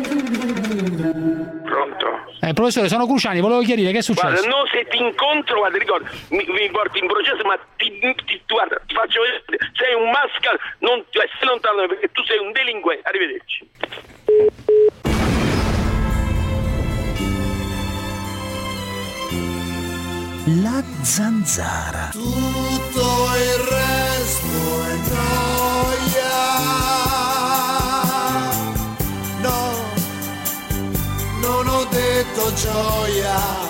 Pronto? Professore, sono Cruciani, volevo chiarire che è successo. Guarda, no, se ti incontro, guarda, ricorda, mi porti in processo, ma guarda, ti faccio vedere, sei un mascal, non stai lontano perché tu sei un delinquente. Arrivederci. La zanzara. Tutto il resto è noia. No, non ho detto gioia.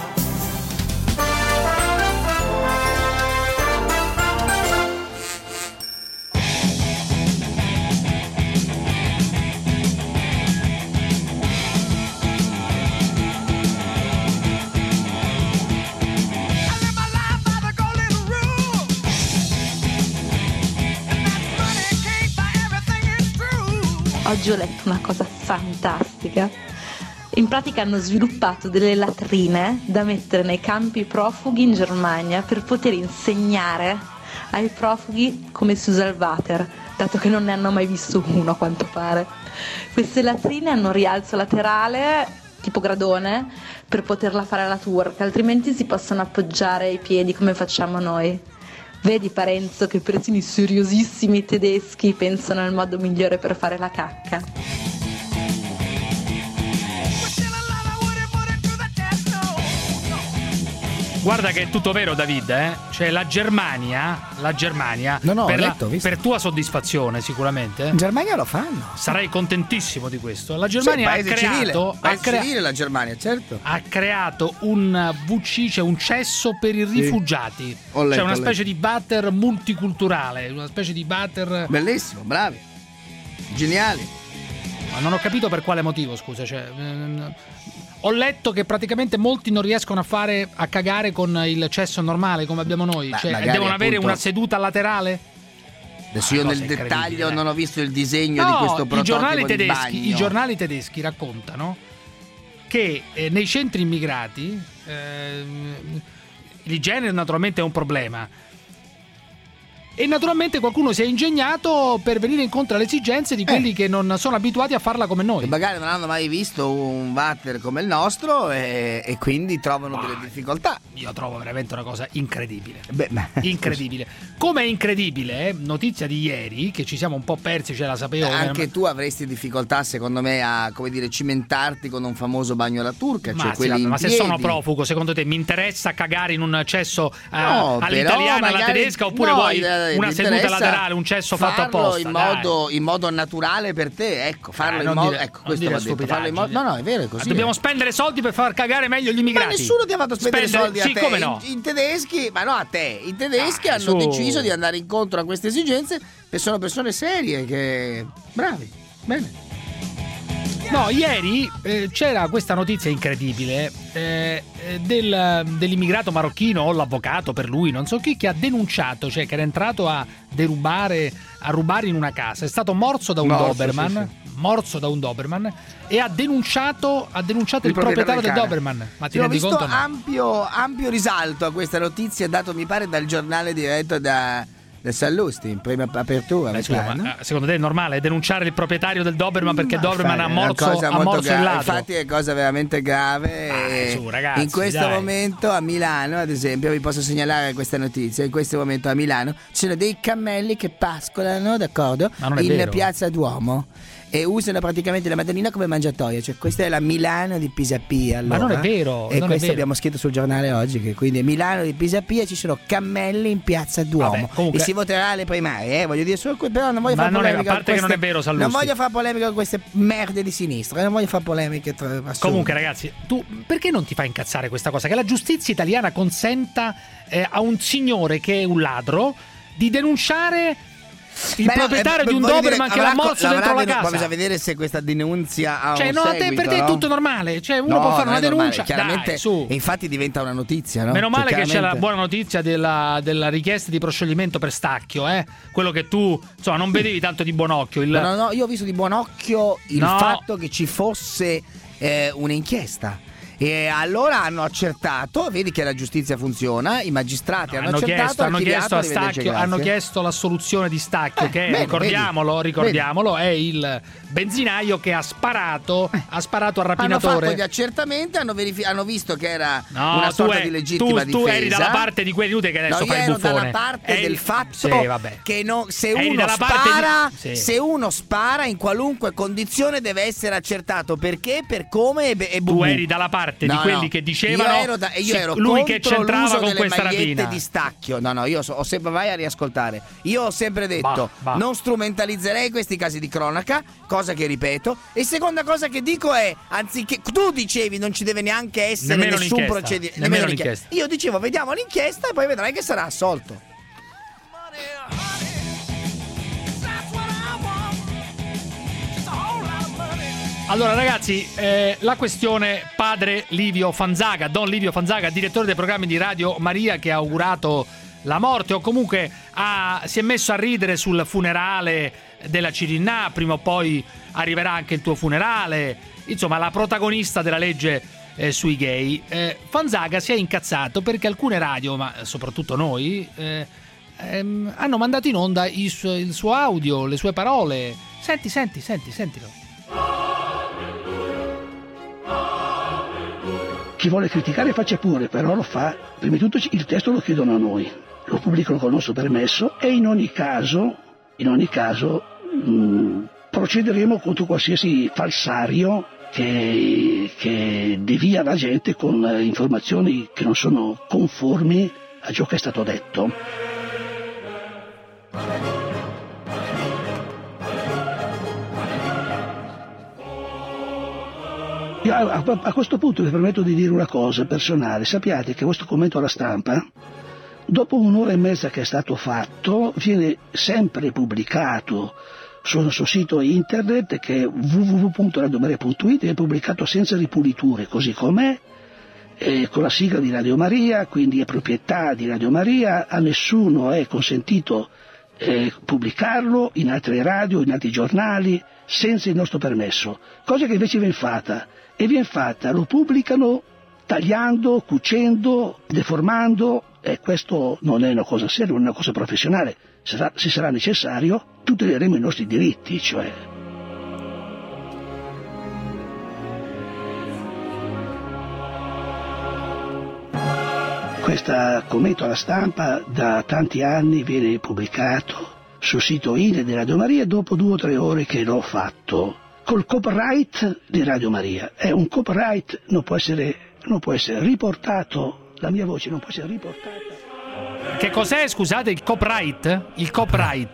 Oggi ho letto una cosa fantastica. In pratica hanno sviluppato delle latrine da mettere nei campi profughi in Germania per poter insegnare ai profughi come si usa il water, dato che non ne hanno mai visto uno a quanto pare. Queste latrine hanno un rialzo laterale tipo gradone per poterla fare alla turca, altrimenti si possono appoggiare ai piedi come facciamo noi. Vedi, Parenzo, che persino seriosissimi tedeschi pensano al modo migliore per fare la cacca. Guarda che è tutto vero, David, Cioè la Germania No, per, letto, per tua soddisfazione sicuramente. In Germania lo fanno. Sarai contentissimo di questo. La Germania paese civile, la Germania, certo. Ha creato un WC, cioè un cesso per i rifugiati. Ho Cioè una letto. specie di water multiculturale, una specie di water. Bellissimo, bravi. Geniali. Ma non ho capito per quale motivo, scusa, ho letto che praticamente molti non riescono a cagare con il cesso normale come abbiamo noi, cioè magari, devono avere appunto, una seduta laterale. Adesso io Una nel cosa dettaglio incredibile. non ho visto il disegno No, di questo prototipo di bagno. I giornali tedeschi raccontano che nei centri immigrati l'igiene naturalmente è un problema. E naturalmente qualcuno si è ingegnato per venire incontro alle esigenze di quelli che non sono abituati a farla come noi. Che magari non hanno mai visto un water come il nostro e quindi trovano delle difficoltà. Io trovo veramente una cosa incredibile. Incredibile. Come è incredibile, notizia di ieri, che ci siamo un po' persi, ce la sapevo. Anche tu avresti difficoltà, secondo me, a cimentarti con un famoso bagno alla turca. Ma, cioè quelli ma in se piedi. sono profugo, secondo te mi interessa cagare in un cesso No, all'italiana, però alla magari- tedesca, oppure no, vuoi una ti seduta interessa laterale, un cesso fatto farlo apposta? in modo naturale per te, ecco, farlo in non modo, dire- ecco, non questo dire va detto, farlo in modo, stupidaggini. no, è vero, è così. Dobbiamo spendere soldi per far cagare meglio gli immigrati. Ma nessuno ti ha fatto spendere soldi a sì, te. come no? I tedeschi, ma no a te. I tedeschi hanno su. deciso di andare incontro a queste esigenze e sono persone serie che bravi. Bene. No, ieri c'era questa notizia incredibile dell'immigrato marocchino o l'avvocato per lui, non so chi, che ha denunciato, cioè che era entrato a rubare in una casa, è stato morso da un Doberman, morso da un Doberman e ha denunciato il proprietario del Doberman. Ma ti Ho rendi visto conto? No? ampio risalto a questa notizia dato mi pare dal giornale diretto da Sallusti in prima apertura. Beh, mi scusa, pare, ma, no? secondo te è normale denunciare il proprietario del Doberman perché Doberman ha È una morso cosa molto il grave. ladro? Infatti è cosa veramente grave. su, ragazzi, in questo dai. momento a Milano, ad esempio, vi posso segnalare questa notizia. In questo momento a Milano ci sono dei cammelli che pascolano, d'accordo, Ma non è in vero. piazza Duomo e usano praticamente la Madonnina come mangiatoio. Cioè questa è la Milano di Pisapia, allora. Ma non è vero, E non è questo vero. abbiamo scritto sul giornale oggi, che quindi è Milano di Pisapia, ci sono cammelli in piazza Duomo. Vabbè, comunque- e si voterà alle primarie, voglio dire solo però non voglio Ma fare non è- polemica a parte con che non è queste- vero, Sallusti. non voglio fare polemica con queste merde di sinistra, non voglio fare polemiche assurde. Comunque, ragazzi, tu perché non ti fa incazzare questa cosa? Che la giustizia italiana consenta a un signore che è un ladro di denunciare il Beh, no, proprietario di un voglio Doberman dire, che l'ha morso dentro la casa. Bisogna vedere se questa denunzia ha Cioè, un no, seguito, per te è no? tutto normale. Cioè, uno No, può fare non una è normale, denuncia. chiaramente, Dai, su. e infatti diventa una notizia, no? Meno male Cioè, che c'è la chiaramente- buona notizia della richiesta di proscioglimento per stacchio, quello che tu, insomma, non vedevi tanto di buon occhio. No, io ho visto di buon occhio il No. fatto che ci fosse un'inchiesta. E allora hanno accertato, vedi che la giustizia funziona, i magistrati hanno accertato, hanno chiesto a Stacchio, hanno chiesto l'assoluzione di Stacchio, che bene, ricordiamolo, è il benzinaio che ha sparato al rapinatore. Hanno fatto gli accertamenti, hanno visto che era una sorta di legittima difesa. Tu eri dalla parte di quelli che adesso fai il buffone. Io ero dalla parte del fatto che se uno spara in qualunque condizione deve essere accertato perché, per come e tu eri dalla parte di quelli che dicevano io ero lui che c'entrava con questa rapina di Stacchio. Ho sempre, vai a riascoltare, io ho sempre detto non strumentalizzerei questi casi di cronaca, cosa che ripeto, e seconda cosa che dico è, anziché tu dicevi non ci deve neanche essere nemmeno nessun procedimento, nemmeno l'inchiesta, io dicevo vediamo l'inchiesta e poi vedrai che sarà assolto. Allora ragazzi, la questione padre Livio Fanzaga, Don Livio Fanzaga, direttore dei programmi di Radio Maria, che ha augurato la morte o comunque si è messo a ridere sul funerale della Cirinà, prima o poi arriverà anche il tuo funerale, insomma la protagonista della legge sui gay. Fanzaga si è incazzato perché alcune radio, ma soprattutto noi, hanno mandato in onda il suo audio, le sue parole. Sentilo. Chi vuole criticare faccia pure, però lo fa. Prima di tutto il testo lo chiedono a noi, lo pubblicano con il nostro permesso e in ogni caso procederemo contro qualsiasi falsario che devia la gente con informazioni che non sono conformi a ciò che è stato detto. A questo punto mi permetto di dire una cosa personale. Sappiate che questo commento alla stampa, dopo un'ora e mezza che è stato fatto, viene sempre pubblicato sul suo sito internet, che è www.radiomaria.it, è pubblicato senza ripuliture, così com'è, con la sigla di Radio Maria, quindi è proprietà di Radio Maria, a nessuno è consentito pubblicarlo in altre radio, in altri giornali, senza il nostro permesso, cosa che invece viene fatta. E viene fatta, lo pubblicano tagliando, cucendo, deformando, e questo non è una cosa seria, non è una cosa professionale. Se sarà necessario, tuteleremo i nostri diritti, cioè. Questo commento alla stampa da tanti anni viene pubblicato sul sito INE di Radio Maria dopo 2 o 3 ore che l'ho fatto. Col copyright di Radio Maria. È un copyright, non può essere riportato, la mia voce non può essere riportata. Che cos'è, scusate, il copyright? Il copyright.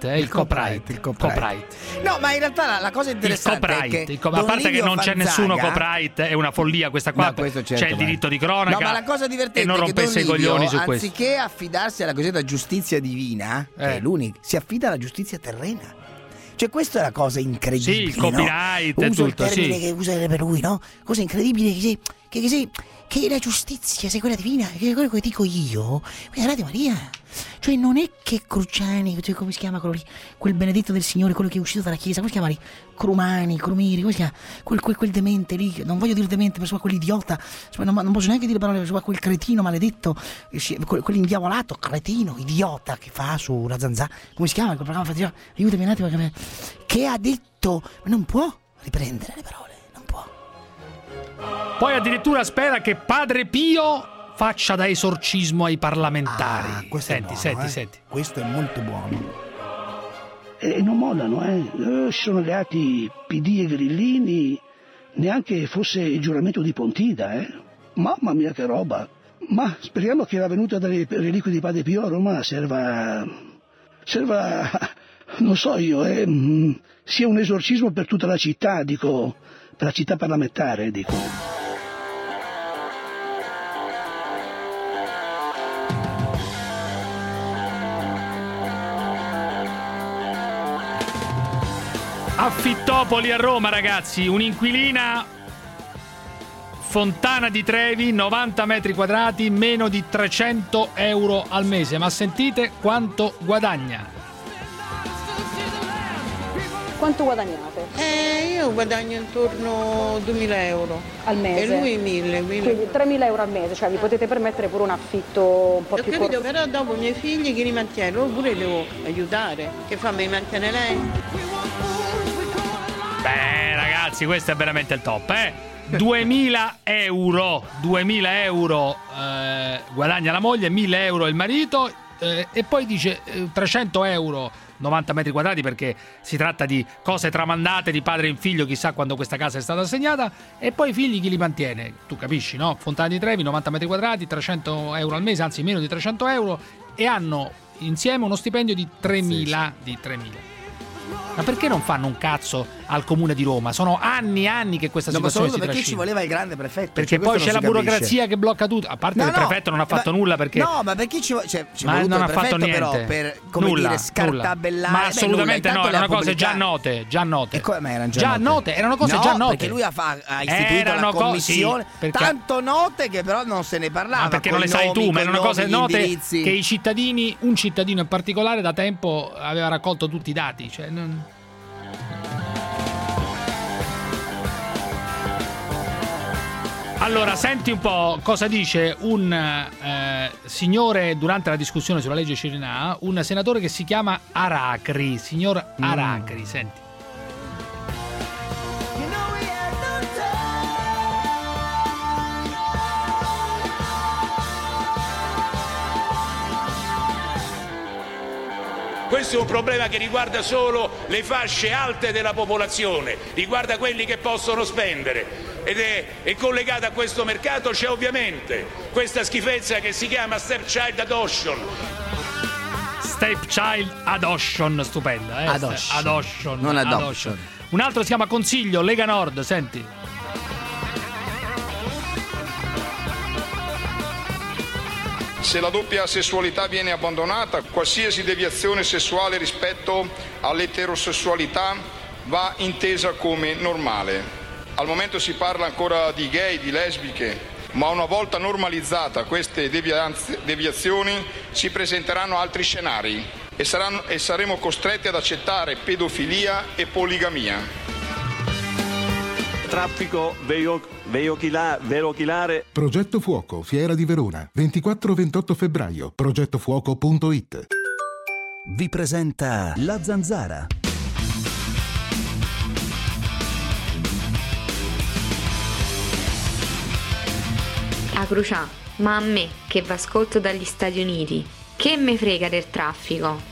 No, ma in realtà la cosa interessante è che a parte che non c'è nessuno copyright, è una follia questa qua, no, certo, c'è il diritto di cronaca. No, ma la cosa divertente e non è che rompesse i coglioni su questo. Anziché affidarsi alla cosiddetta giustizia divina, che è l'unica, si affida alla giustizia terrena. Cioè questa è la cosa incredibile. Sì, il copyright, no? è Uso tutto, il termine sì. che usa per lui, no? Cosa incredibile che la giustizia sia quella divina, che è quello che dico io, quella Radio Maria. Cioè non è che Cruciani, cioè, come si chiama quello lì, quel benedetto del Signore, quello che è uscito dalla chiesa, come si chiama lì? Crumiri, come si chiama? Quel demente lì, non voglio dire demente, ma insomma quell'idiota, insomma, non posso neanche dire parole, insomma quel cretino maledetto, quell'indiavolato, cretino, idiota che fa sulla zanzara, come si chiama quel programma? Aiutami un attimo, che ha detto, non può riprendere le parole, non può. Poi addirittura spera che Padre Pio faccia da esorcismo ai parlamentari. Senti. Questo è molto buono. E non mollano, si sono alleati PD e Grillini, neanche fosse il giuramento di Pontida, Mamma mia che roba. Ma speriamo che la venuta delle reliquie di Padre Pio a Roma serva, non so io, sia un esorcismo per tutta la città, dico, per la città parlamentare, dico. Affittopoli a Roma, ragazzi, un'inquilina Fontana di Trevi, 90 metri quadrati, meno di 300 euro al mese. Ma sentite quanto guadagna. Quanto guadagnate? Io guadagno intorno a 2.000 euro. Al mese? E lui 1.000. Quindi 3.000 euro al mese, cioè vi potete permettere pure un affitto un po' più capito, però dopo i miei figli chi li mantiene? Loro pure devo aiutare. Che fa, mi mantiene lei? Beh, ragazzi, questo è veramente il top, 2.000 euro guadagna la moglie, 1.000 euro il marito, e poi dice 300 euro 90 metri quadrati, perché si tratta di cose tramandate di padre in figlio, chissà quando questa casa è stata assegnata, e poi i figli chi li mantiene? Tu capisci, no? Fontana di Trevi, 90 metri quadrati, 300 euro al mese, anzi meno di 300 euro, e hanno insieme uno stipendio di 3.000. Ma perché non fanno un cazzo al comune di Roma? Sono anni che questa situazione si trascina. Perché ci voleva il grande prefetto? Perché poi c'è la burocrazia che blocca tutto. A parte che il prefetto non ha fatto nulla, perché no, ma perché ci voluto non il ha fatto prefetto, niente, però, per come dire, scartabellare. Ma assolutamente no, erano cose già note. Ma erano già note? Erano cose già note. Perché lui ha istituito la commissione, tanto note che però non se ne parlava. Ma perché non le sai tu, ma erano cose note che i cittadini, un cittadino in particolare, da tempo aveva raccolto tutti i dati, cioè Allora, senti un po' cosa dice un signore durante la discussione sulla legge Cirinà, un senatore che si chiama Aracri, signor Aracri, senti. Questo è un problema che riguarda solo le fasce alte della popolazione, riguarda quelli che possono spendere, ed è collegato a questo mercato c'è ovviamente questa schifezza che si chiama stepchild adoption. Stepchild adoption, stupenda, adoption, non adoption. Un altro si chiama Consiglio, Lega Nord, senti. Se la doppia sessualità viene abbandonata, qualsiasi deviazione sessuale rispetto all'eterosessualità va intesa come normale. Al momento si parla ancora di gay, di lesbiche, ma una volta normalizzata queste deviazioni si presenteranno altri scenari e saremo costretti ad accettare pedofilia e poligamia. Traffico veicolare. Progetto Fuoco, Fiera di Verona, 24-28 febbraio, progettofuoco.it. Vi presenta La Zanzara. A Crucià, ma a me che v'ascolto dagli Stati Uniti, che me frega del traffico?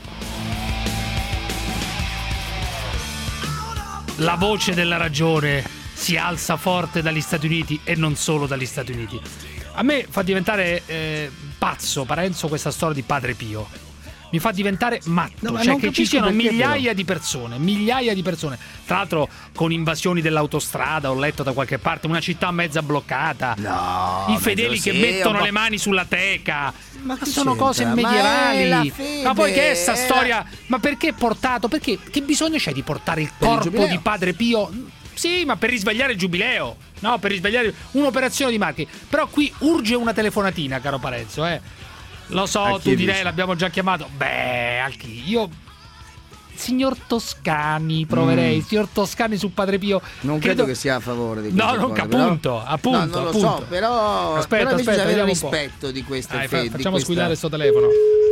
La voce della ragione si alza forte dagli Stati Uniti, e non solo dagli Stati Uniti. A me fa diventare pazzo, Parenzo, questa storia di Padre Pio. Mi fa diventare matto, cioè che ci siano migliaia di persone, tra l'altro con invasioni dell'autostrada, ho letto da qualche parte, una città mezza bloccata, i fedeli che mettono le mani sulla teca, ma sono cose medievali. Ma poi che è sta storia? Ma perché portato? Perché che bisogno c'è di portare il corpo di Padre Pio? Sì, ma per risvegliare il giubileo, no, per risvegliare un'operazione di marketing. Però qui urge una telefonatina, caro Parenzo, Lo so, tu direi l'abbiamo già chiamato. Beh, a chi? Io signor Toscani proverei, signor Toscani su Padre Pio. Non credo che sia a favore di questo. No, non appunto. Non lo so, però aspetta, bisogna avere rispetto di queste fedi. Facciamo squillare sto telefono.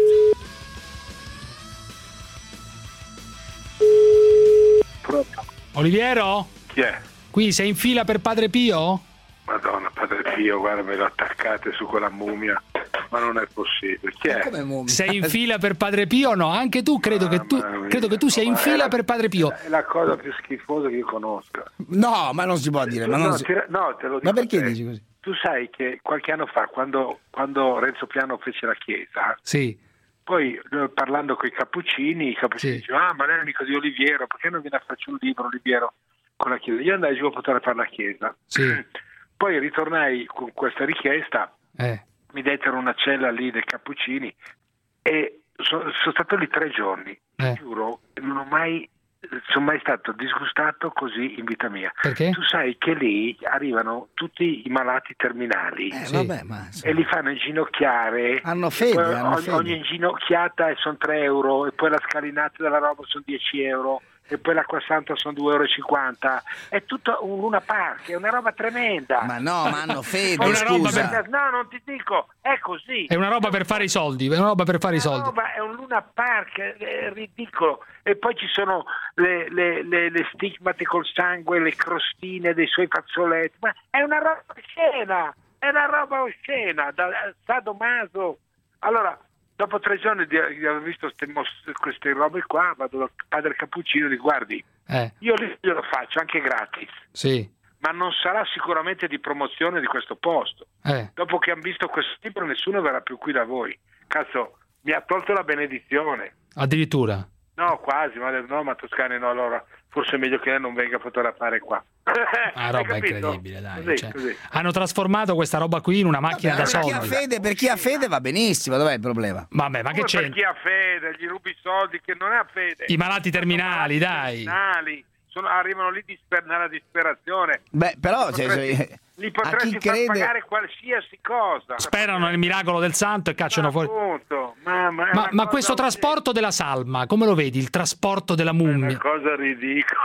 Oliviero? Chi è? Qui sei in fila per Padre Pio? Madonna, Padre Pio, guarda, me lo attaccate su quella mummia, ma non è possibile. Chi è? Sei in fila per Padre Pio o no? Anche tu credo che tu sia in fila per Padre Pio. È la cosa più schifosa che io conosca. No, ma non si può dire. Te lo dico. Ma perché dici così? Tu sai che qualche anno fa, quando Renzo Piano fece la chiesa, sì. Poi parlando con i cappuccini dicevano: ma lei è l'amico di Oliviero, perché non viene a farci un libro, Oliviero, con la chiesa? Io andai giù a poter fare la chiesa. Sì. Poi ritornai con questa richiesta, mi dettero una cella lì dei cappuccini e sono stato lì 3 giorni. Giuro, non sono mai stato disgustato così in vita mia. Perché? Tu sai che lì arrivano tutti i malati terminali e li fanno inginocchiare. Hanno fede, ogni inginocchiata sono 3 euro, e poi la scalinata della roba sono 10 euro. e poi l'acqua santa sono 2,50 €. È tutto un Luna Park, è una roba tremenda. Ma no, ma hanno fede, È una roba scusa. No, non ti dico, è così. È una roba per fare i soldi, è una roba per fare i soldi. È un Luna Park, è ridicolo. E poi ci sono le stigmate col sangue, le crostine dei suoi fazzoletti. Ma è una roba oscena, da sadomaso. Allora, dopo 3 giorni di aver visto queste robe qua, vado dal padre Cappuccino e dico: guardi, io glielo faccio anche gratis. Sì. Ma non sarà sicuramente di promozione di questo posto. Dopo che hanno visto questo libro, nessuno verrà più qui da voi. Cazzo, mi ha tolto la benedizione. Addirittura? No, quasi, ma Toscani no, allora forse è meglio che lei non venga a fotografare qua. Roba incredibile, dai. Così, cioè, così. Hanno trasformato questa roba qui in una macchina da soldi. Per chi ha fede va benissimo, dov'è il problema? Vabbè, ma che c'è? Per chi ha fede, gli rubi soldi, che non ha fede. I malati terminali, dai. Arrivano lì nella disperazione. Beh, però li potresti far pagare qualsiasi cosa. Sperano nel miracolo del santo e cacciano fuori. Appunto, ma questo trasporto della salma, come lo vedi? Il trasporto della mummia? È una cosa ridicola.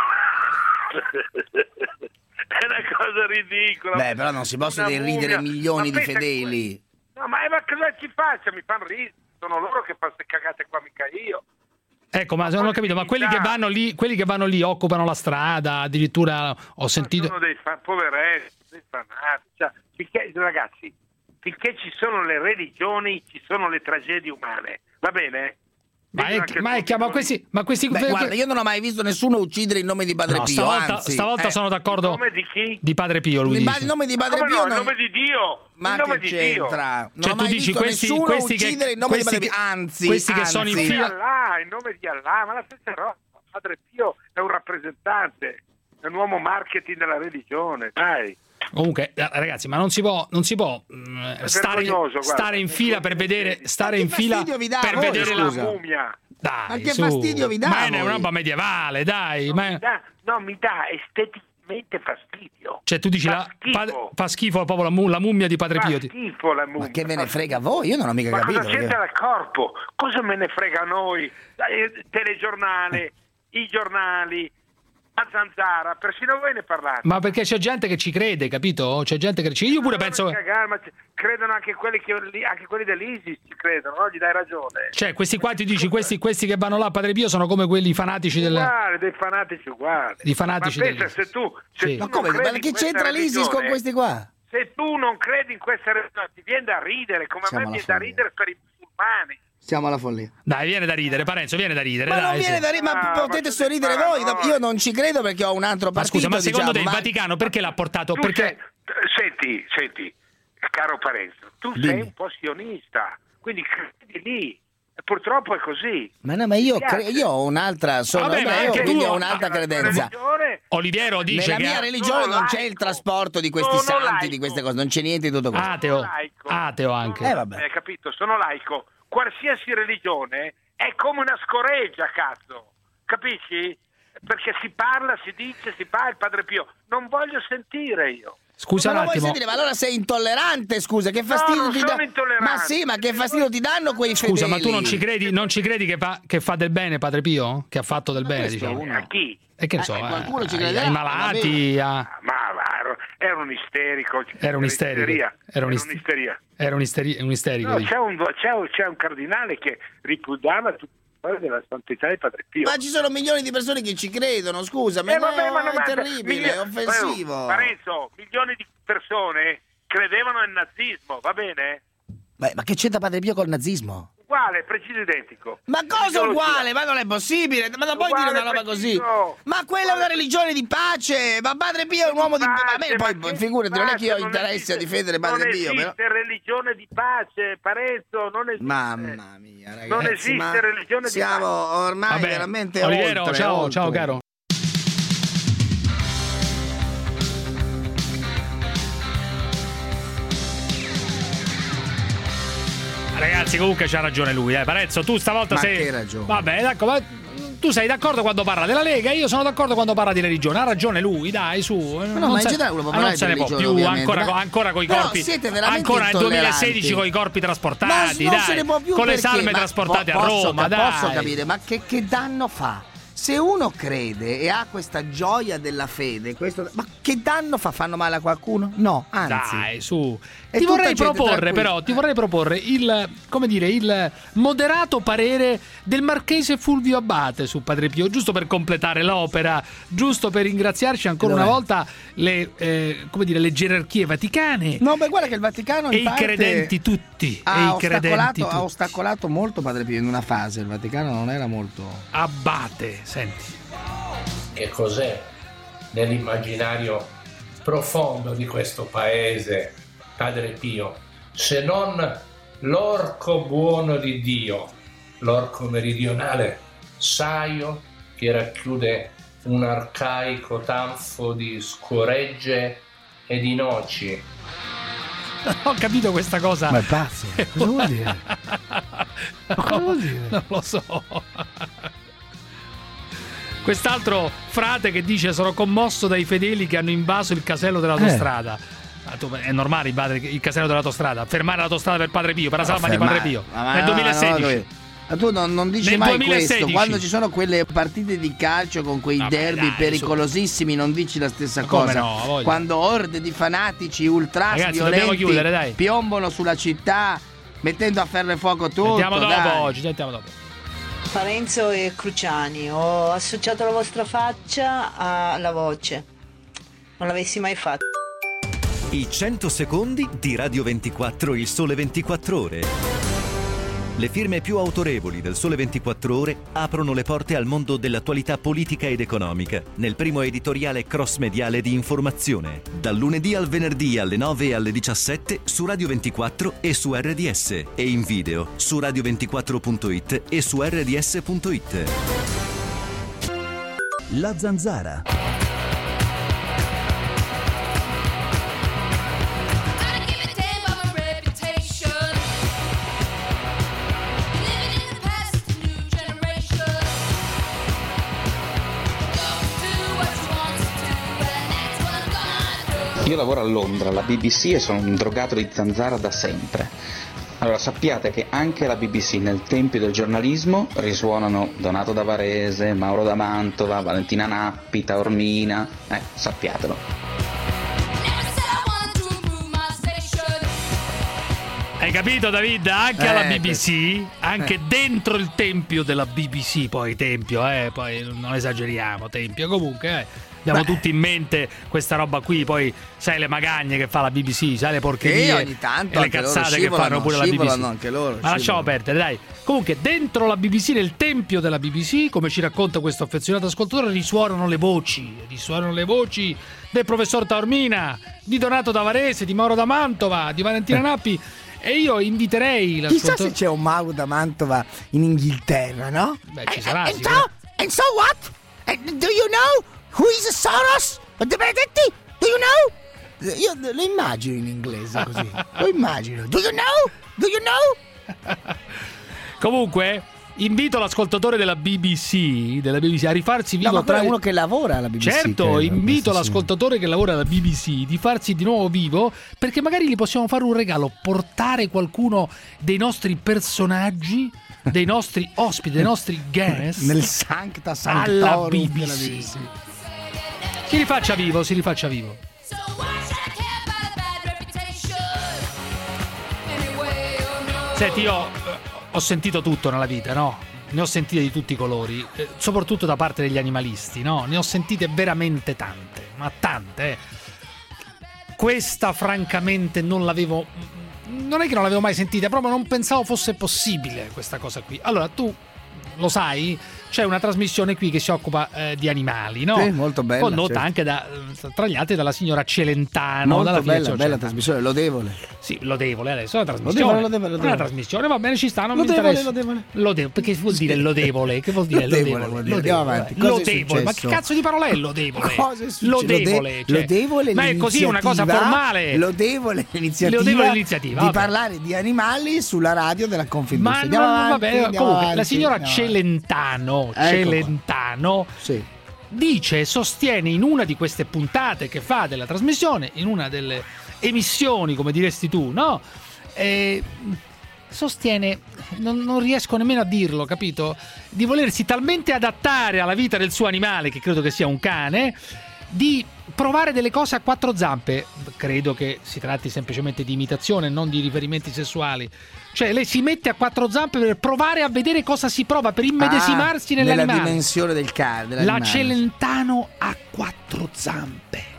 È una cosa ridicola. Beh, però non si possono deridere milioni di fedeli. No, ma cosa ci faccia? Mi fanno ridere. Sono loro che fanno queste cagate qua, mica io. Ecco, ma non ho capito, ma quelli che vanno lì occupano la strada, addirittura ho sentito. Sono dei poveretti, dei fanatici. Cioè, ragazzi, finché ci sono le religioni, ci sono le tragedie umane, va bene? Questi guarda, io non ho mai visto nessuno uccidere in nome di Padre Pio. Stavolta sono d'accordo. In nome di chi? Di Padre Pio, lui dice. Il nome di Padre Pio? In nome di Dio. Ma che c'entra? Cioè, tu dici questi uccidere in nome di Padre Pio. Anzi, questi che sono in fila. In nome di Allah, ma la stessa roba. Padre Pio è un rappresentante, è un uomo marketing della religione, dai. Comunque, ragazzi, ma non si può stare in fila per vedere la mummia. Dai, ma che fastidio vi dà? Ma è una roba medievale, dai. Mi dà esteticamente fastidio. Cioè, tu dici fa schifo proprio la mummia di Padre Pio. Fa schifo la mummia. Ma che ve ne frega a voi? Io non ho mica capito. Cosa c'entra il corpo? Cosa me ne frega a noi? Telegiornale, i giornali, la Zanzara, persino voi ne parlate. Ma perché c'è gente che ci crede, capito? C'è gente che io pure penso ma credono anche quelli dell'ISIS, ci credono, no? Gli dai ragione. Cioè, questi qua ti dici, questi che vanno là a Padre Pio sono come quelli fanatici dei fanatici uguali. Di fanatici ma se tu ma come? Ma che c'entra l'ISIS con questi qua? Se tu non credi in questa religione, ti viene da ridere, come a me viene da ridere per i musulmani. Siamo alla follia. Dai, viene da ridere, Parenzo, viene da ridere. Ma non viene da ridere, ma potete sorridere voi. Io non ci credo perché ho un altro partito. Ma scusa, ma secondo te il Vaticano perché l'ha portato? Perché Senti, caro Parenzo, tu sei un po' sionista, quindi credi lì. Purtroppo è così. Ma no, ma io ho un'altra quindi ho un'altra credenza. Oliviero dice nella mia religione non c'è il trasporto di questi santi, di queste cose, non c'è niente di tutto questo. Ateo anche. Vabbè. Hai capito? Sono laico. Qualsiasi religione è come una scoreggia, cazzo. Capisci? Perché si parla, si dice, si fa il Padre Pio. Non voglio sentire io. Scusa un attimo. Ma allora sei intollerante, scusa, che fastidio ti danno? Ma sì, ma che fastidio ti danno quei fedeli? Scusa, ma tu non ci credi che fa del bene Padre Pio? Che ha fatto del bene, diciamo. A chi? E che ne so, qualcuno ci crederà, ai malati, era un isterico. Era un'isteria. Era un isterico. No, c'è un cardinale che ripudiava tutto della santità di Padre Pio. Ma ci sono milioni di persone che ci credono, scusa, ma è terribile, è offensivo. Parenzo, milioni di persone credevano nel nazismo, va bene? Beh, ma che c'entra Padre Pio col nazismo? Uguale, preciso identico. Ma cosa uguale? Ma non è possibile, ma non puoi dire una roba così. Ma quella è una religione di pace, ma Padre Pio è un uomo di pace. A me poi figurati, non è che io ho interesse a difendere Padre Pio. Non esiste religione di pace, Parenzo, non esiste. Mamma mia, ragazzi. Non esiste religione di pace. Siamo ormai veramente Oliviero, oltre. Ciao caro. Ragazzi, comunque c'ha ragione lui, Parenzo, tu stavolta sei. Ma che ragione? Vabbè, d'accordo, tu sei d'accordo quando parla della Lega, io sono d'accordo quando parla di religione. Ha ragione lui, dai, su. No, ma in generale uno può parlare di religione, non se ne può più, ancora coi corpi. Ancora nel 2016 coi corpi trasportati, ma non dai. se ne può più con perché? le salme trasportate a Roma, dai. Posso capire, ma che danno fa? se uno crede e ha questa gioia della fede, ma che danno fa? Fanno male a qualcuno? No, anzi. Dai, su. Ti vorrei proporre il moderato parere del marchese Fulvio Abbate su Padre Pio, giusto per completare l'opera, giusto per ringraziarci ancora una volta le gerarchie vaticane. No, beh, guarda che il Vaticano e i credenti tutti. Ha ostacolato molto Padre Pio in una fase. Il Vaticano non era molto. Abbate, senti. Che cos'è nell'immaginario profondo di questo paese Padre Pio, se non l'orco buono di Dio, l'orco meridionale, saio, che racchiude un arcaico tanfo di scoregge e di noci. Ho capito questa cosa. Ma è pazzo. Cosa vuol dire? Cosa vuol dire? Non lo so. Quest'altro frate che dice: sono commosso dai fedeli che hanno invaso il casello dell'autostrada. È normale il casello dell'autostrada, fermare l'autostrada per Padre Pio, per la salma di Padre Pio nel 2016. Ma tu non dici nel mai 2016. questo. Quando ci sono quelle partite di calcio con quei derby pericolosissimi, non dici la stessa cosa. No, quando orde di fanatici ultras violenti piombano sulla città mettendo a ferro e fuoco tutto. Sentiamo dopo. Parenzo e Cruciani, ho associato la vostra faccia alla voce. Non l'avessi mai fatto. I 100 secondi di Radio 24, il Sole 24 Ore. Le firme più autorevoli del Sole 24 Ore aprono le porte al mondo dell'attualità politica ed economica nel primo editoriale cross-mediale di informazione, dal lunedì al venerdì alle 9 e alle 17 su Radio 24 e su RDS, e in video su radio24.it e su rds.it. La Zanzara. Io lavoro a Londra, alla BBC, e sono un drogato di zanzara da sempre. Allora sappiate che anche la BBC nel tempio del giornalismo risuonano Donato da Varese, Mauro da Mantova, Valentina Nappi, Taormina, sappiatelo. Hai capito, David? Anche alla BBC, anche dentro il tempio della BBC, poi non esageriamo, tempio, comunque abbiamo tutti in mente questa roba qui, poi sai le magagne che fa la BBC, sai le porcherie ogni tanto e le cazzate che fanno pure la BBC. Anche loro, ma lasciamo perdere, dai. Comunque dentro la BBC, nel tempio della BBC, come ci racconta questo affezionato ascoltatore, risuonano le voci del professor Taormina, di Donato da Varese, di Mauro da Mantova, di Valentina Nappi. E io inviterei chissà se c'è un Mauro da Mantova in Inghilterra, no? Beh, ci sarà. And so what? Do you know who is Soros? De Benedetti? Do you know? Io lo immagino in inglese così. Lo immagino. Do you know? Comunque invito l'ascoltatore della BBC a rifarsi vivo. No, ma uno che lavora alla BBC. Certo, invito l'ascoltatore che lavora alla BBC di farsi di nuovo vivo, perché magari gli possiamo fare un regalo, portare qualcuno dei nostri personaggi, dei nostri ospiti, dei nostri guest nel Sancta alla Sanctorum BBC. Si rifaccia vivo. Senti, io ho sentito tutto nella vita, no? Ne ho sentite di tutti i colori, soprattutto da parte degli animalisti, no? Ne ho sentite veramente tante, ma tante. Questa francamente non è che non l'avevo mai sentita, proprio non pensavo fosse possibile questa cosa qui. Allora, tu lo sai, c'è una trasmissione qui che si occupa di animali, no? Sì, molto bella. Condotta anche tra gli altri dalla signora Celentano. Molto bella trasmissione, lodevole. Sì, lodevole adesso, è una trasmissione. Lodevole. Una trasmissione, va bene, ci sta, non mi interessa. Lodevole, perché vuol dire lodevole? Che vuol dire lodevole? Andiamo avanti. Lodevole, ma che cazzo di parola è lodevole? Cosa è successo? Lodevole, lodevole, ma è così una cosa formale. Lodevole l'iniziativa di parlare di animali sulla radio della Confindustria. Ma vabbè, comunque la signora Celentano, sostiene in una di queste puntate che fa della trasmissione, in una delle emissioni, come diresti tu, no? sostiene, non riesco nemmeno a dirlo, capito? Di volersi talmente adattare alla vita del suo animale, che credo che sia un cane, di provare delle cose a quattro zampe. Credo che si tratti semplicemente di imitazione, non di riferimenti sessuali. Cioè lei si mette a quattro zampe per provare a vedere cosa si prova, per immedesimarsi nell'animale. Nella dimensione del cane. La Celentano a quattro zampe.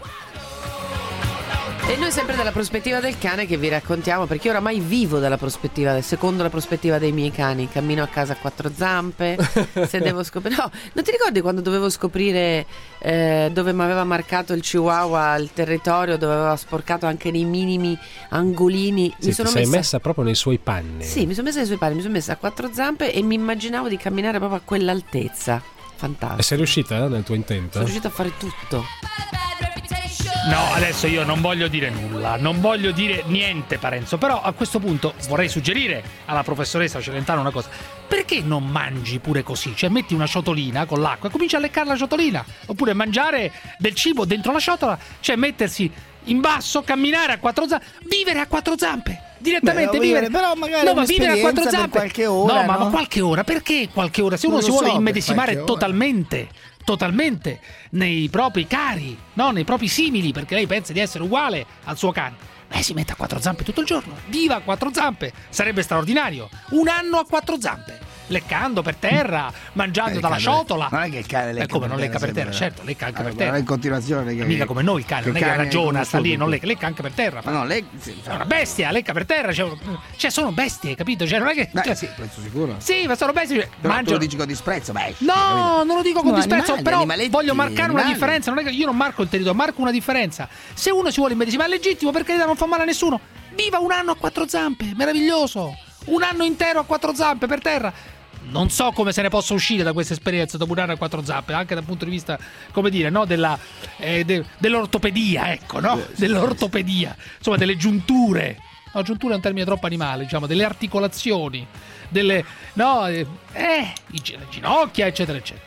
E noi sempre dalla prospettiva del cane che vi raccontiamo, perché io oramai vivo secondo la prospettiva dei miei cani. Cammino a casa a quattro zampe, se devo scoprire... No, non ti ricordi quando dovevo scoprire dove mi aveva marcato il Chihuahua il territorio, dove aveva sporcato anche nei minimi angolini? Sì, sei messa proprio nei suoi panni. Sì, mi sono messa nei suoi panni, mi sono messa a quattro zampe e mi immaginavo di camminare proprio a quell'altezza. Fantastico. E sei riuscita nel tuo intento? Sono riuscita a fare tutto. No, adesso io non voglio dire nulla, non voglio dire niente, Parenzo, però a questo punto vorrei suggerire alla professoressa Celentano una cosa. Perché non mangi pure così? Cioè metti una ciotolina con l'acqua e cominci a leccare la ciotolina, oppure mangiare del cibo dentro la ciotola, cioè mettersi in basso, camminare a quattro zampe, vivere a quattro zampe. Direttamente vivere, però magari no, ma vivere a quattro zampe per qualche ora. No, ma qualche ora, perché qualche ora? Se uno si vuole immedesimare totalmente nei propri cari, no, nei propri simili, perché lei pensa di essere uguale al suo cane, lei si mette a quattro zampe tutto il giorno, viva a quattro zampe, sarebbe straordinario. Un anno a quattro zampe, leccando per terra, mangiando dalla ciotola. Non è che il cane lecca come non lecca per terra, certo, lecca anche per terra. In continuazione mica come noi il cane, non è che ragiona, sta lì e non lecca anche per terra. Ma no, è una bestia, lecca per terra, cioè sono bestie, capito? Cioè non è che sì, questo sicuro. Sì, ma sono bestie, però tu lo dici con disprezzo, no, non lo dico con disprezzo, però voglio marcare una animali. differenza, non è che io non marco il territorio, marco una differenza. Se uno si vuole immedesimare è legittimo, perché non fa male a nessuno. Viva un anno a quattro zampe, meraviglioso. Un anno intero a quattro zampe per terra. Non so come se ne possa uscire da questa esperienza dopo un anno a quattro zampe, anche dal punto di vista, come dire, no, dell'ortopedia, ecco, no? Dell'ortopedia, insomma, delle giunture. No, giuntura è un termine troppo animale, diciamo, delle articolazioni, delle, no, le ginocchia, eccetera, eccetera.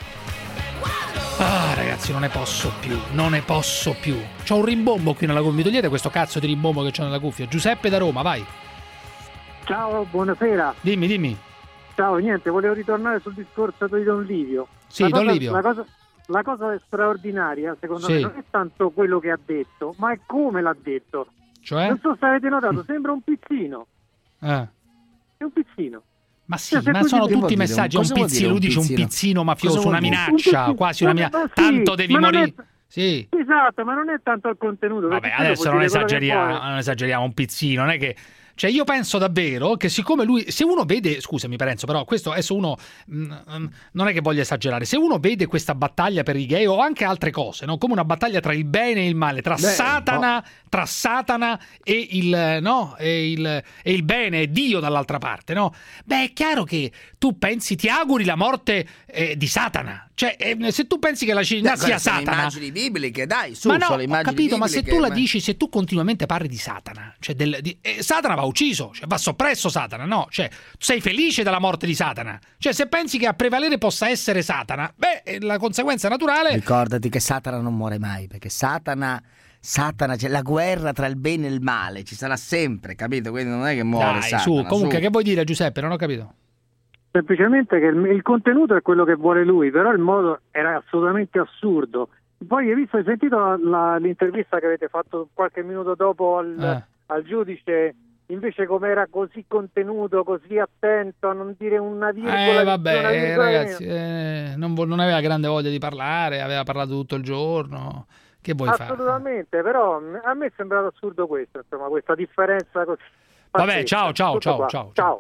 Ah, ragazzi, non ne posso più. C'ho un rimbombo qui nella cuffia. Mi togliete questo cazzo di rimbombo che c'ho nella cuffia? Giuseppe da Roma, vai. Ciao, buonasera. Dimmi. Ciao, niente, volevo ritornare sul discorso di Don Livio. Sì, Don Livio. La cosa straordinaria, secondo me, non è tanto quello che ha detto, ma è come l'ha detto. Cioè? Non so se avete notato, sembra un pizzino. È un pizzino. Ma sì, ma sono tutti messaggi. Un pizzino, lui dice un pizzino mafioso, una minaccia, quasi una minaccia. Tanto devi morire. Sì. Esatto, ma non è tanto il contenuto. Vabbè, adesso non esageriamo, un pizzino, non è che... Cioè io penso davvero che siccome lui, se uno vede, scusami Parenzo, però questo adesso uno non è che voglia esagerare, se uno vede questa battaglia per i gay o anche altre cose, no? Come una battaglia tra il bene e il male, tra Satana e il bene e Dio dall'altra parte, no? Beh, è chiaro che tu pensi, ti auguri la morte di Satana. Cioè, se tu pensi che la civiltà sia Satana, sono immagini bibliche, dai, su, ma no, sono immagini ho capito, bibliche, ma se tu la dici, se tu continuamente parli di Satana, cioè Satana va ucciso, cioè va soppresso Satana, no? Cioè, sei felice della morte di Satana. Cioè, se pensi che a prevalere possa essere Satana, beh, la conseguenza naturale... Ricordati che Satana non muore mai, perché Satana, c'è la guerra tra il bene e il male, ci sarà sempre, capito? Quindi non è che muore Satana. Su, comunque, che vuoi dire, Giuseppe? Non ho capito. Semplicemente che il contenuto è quello che vuole lui, però il modo era assolutamente assurdo. Poi hai sentito l'intervista che avete fatto qualche minuto dopo al giudice, invece come era così contenuto, così attento a non dire una virgola. Ragazzi, non aveva grande voglia di parlare, aveva parlato tutto il giorno. Che vuoi fare? Assolutamente, però a me è sembrato assurdo questo, insomma, questa differenza così. Vabbè, ciao.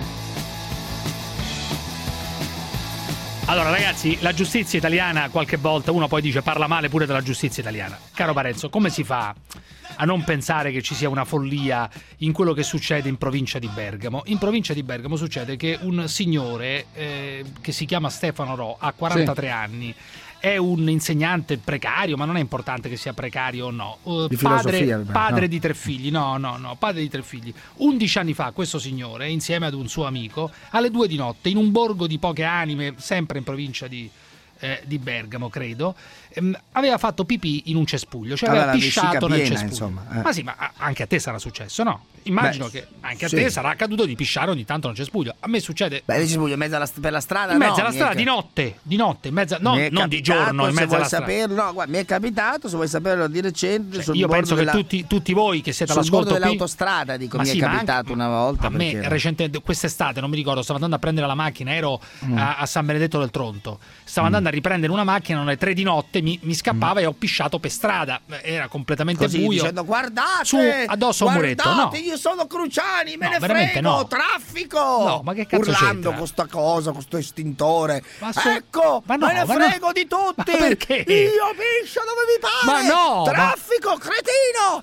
Allora ragazzi, la giustizia italiana qualche volta uno poi dice parla male pure della giustizia italiana. Caro Parenzo, come si fa a non pensare che ci sia una follia in quello che succede in provincia di Bergamo? In provincia di Bergamo succede che un signore che si chiama Stefano Ro, ha 43 anni, è un insegnante precario, ma non è importante che sia precario o no. Padre di 3 figli. No, padre di 3 figli. 11 anni fa questo signore, insieme ad un suo amico, alle 2 di notte, in un borgo di poche anime, sempre in provincia di di Bergamo, credo, aveva fatto pipì in un cespuglio, cioè aveva pisciato nel cespuglio. Insomma, Ma sì, ma anche a te sarà successo, no? Immagino che anche a te sarà accaduto di pisciare ogni tanto nel cespuglio. A me succede. Beh, il cespuglio in mezzo per la strada, in mezzo alla strada, di notte, in mezzo, non di giorno, in mezzo alla strada. No, guarda, mi è capitato, se vuoi saperlo di recente, io penso che tutti voi che siete all'ascolto dell'autostrada, dico, mi è capitato una volta. A me recentemente, quest'estate, non mi ricordo, stavo andando a prendere la macchina, ero a San Benedetto del Tronto, stavo andando a riprendere una macchina, alle 3 di notte mi scappava e ho pisciato per strada, era completamente così, buio, dicendo guardate su addosso a un muretto. No, io sono Cruciani, me ne frego, traffico, no, ma che cazzo urlando con sta cosa, con sto estintore, ecco, me ne frego di tutti, ma perché? Io piscio dove mi pare, ma no, traffico, cretino,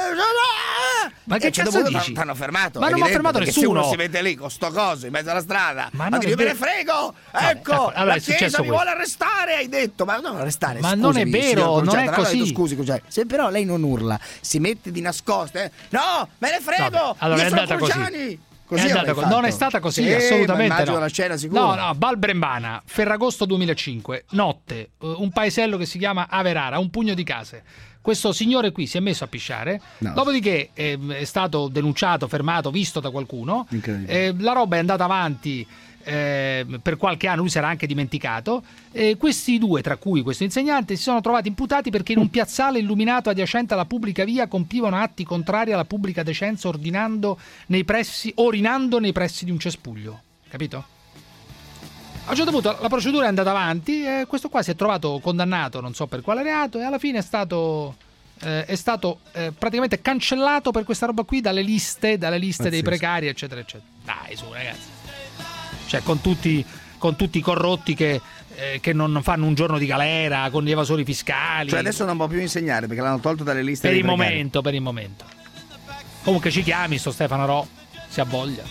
ma che cazzo dici? T'hanno fermato, ma non mi ha fermato nessuno. Se uno si vede lì con sto coso in mezzo alla strada, ma dire me ne frego, ecco, allora la Chiesa mi vuole arrestare, hai detto, ma non arrestare, ma non è vero, non è così. Scusi, se però lei non urla, si mette di nascosto, no, me ne frego, allora è andata così. Non è stata così, assolutamente no. La scena sicuro. No, Val Brembana, Ferragosto 2005, notte, un paesello che si chiama Averara, un pugno di case. Questo signore qui si è messo a pisciare, dopodiché è stato denunciato, fermato, visto da qualcuno. La roba è andata avanti per qualche anno, lui si era anche dimenticato. Questi due, tra cui questo insegnante, si sono trovati imputati perché in un piazzale illuminato adiacente alla pubblica via compivano atti contrari alla pubblica decenza orinando nei pressi di un cespuglio, capito? A un certo punto la procedura è andata avanti e questo qua si è trovato condannato, non so per quale reato, e alla fine è stato praticamente cancellato per questa roba qui dalle liste dei precari, eccetera eccetera. Dai, su, ragazzi, cioè con tutti i corrotti che non fanno un giorno di galera, con gli evasori fiscali. Cioè adesso non può più insegnare perché l'hanno tolto dalle liste per dei il momento. Comunque ci chiami, sto Stefano Ro, si ha voglia.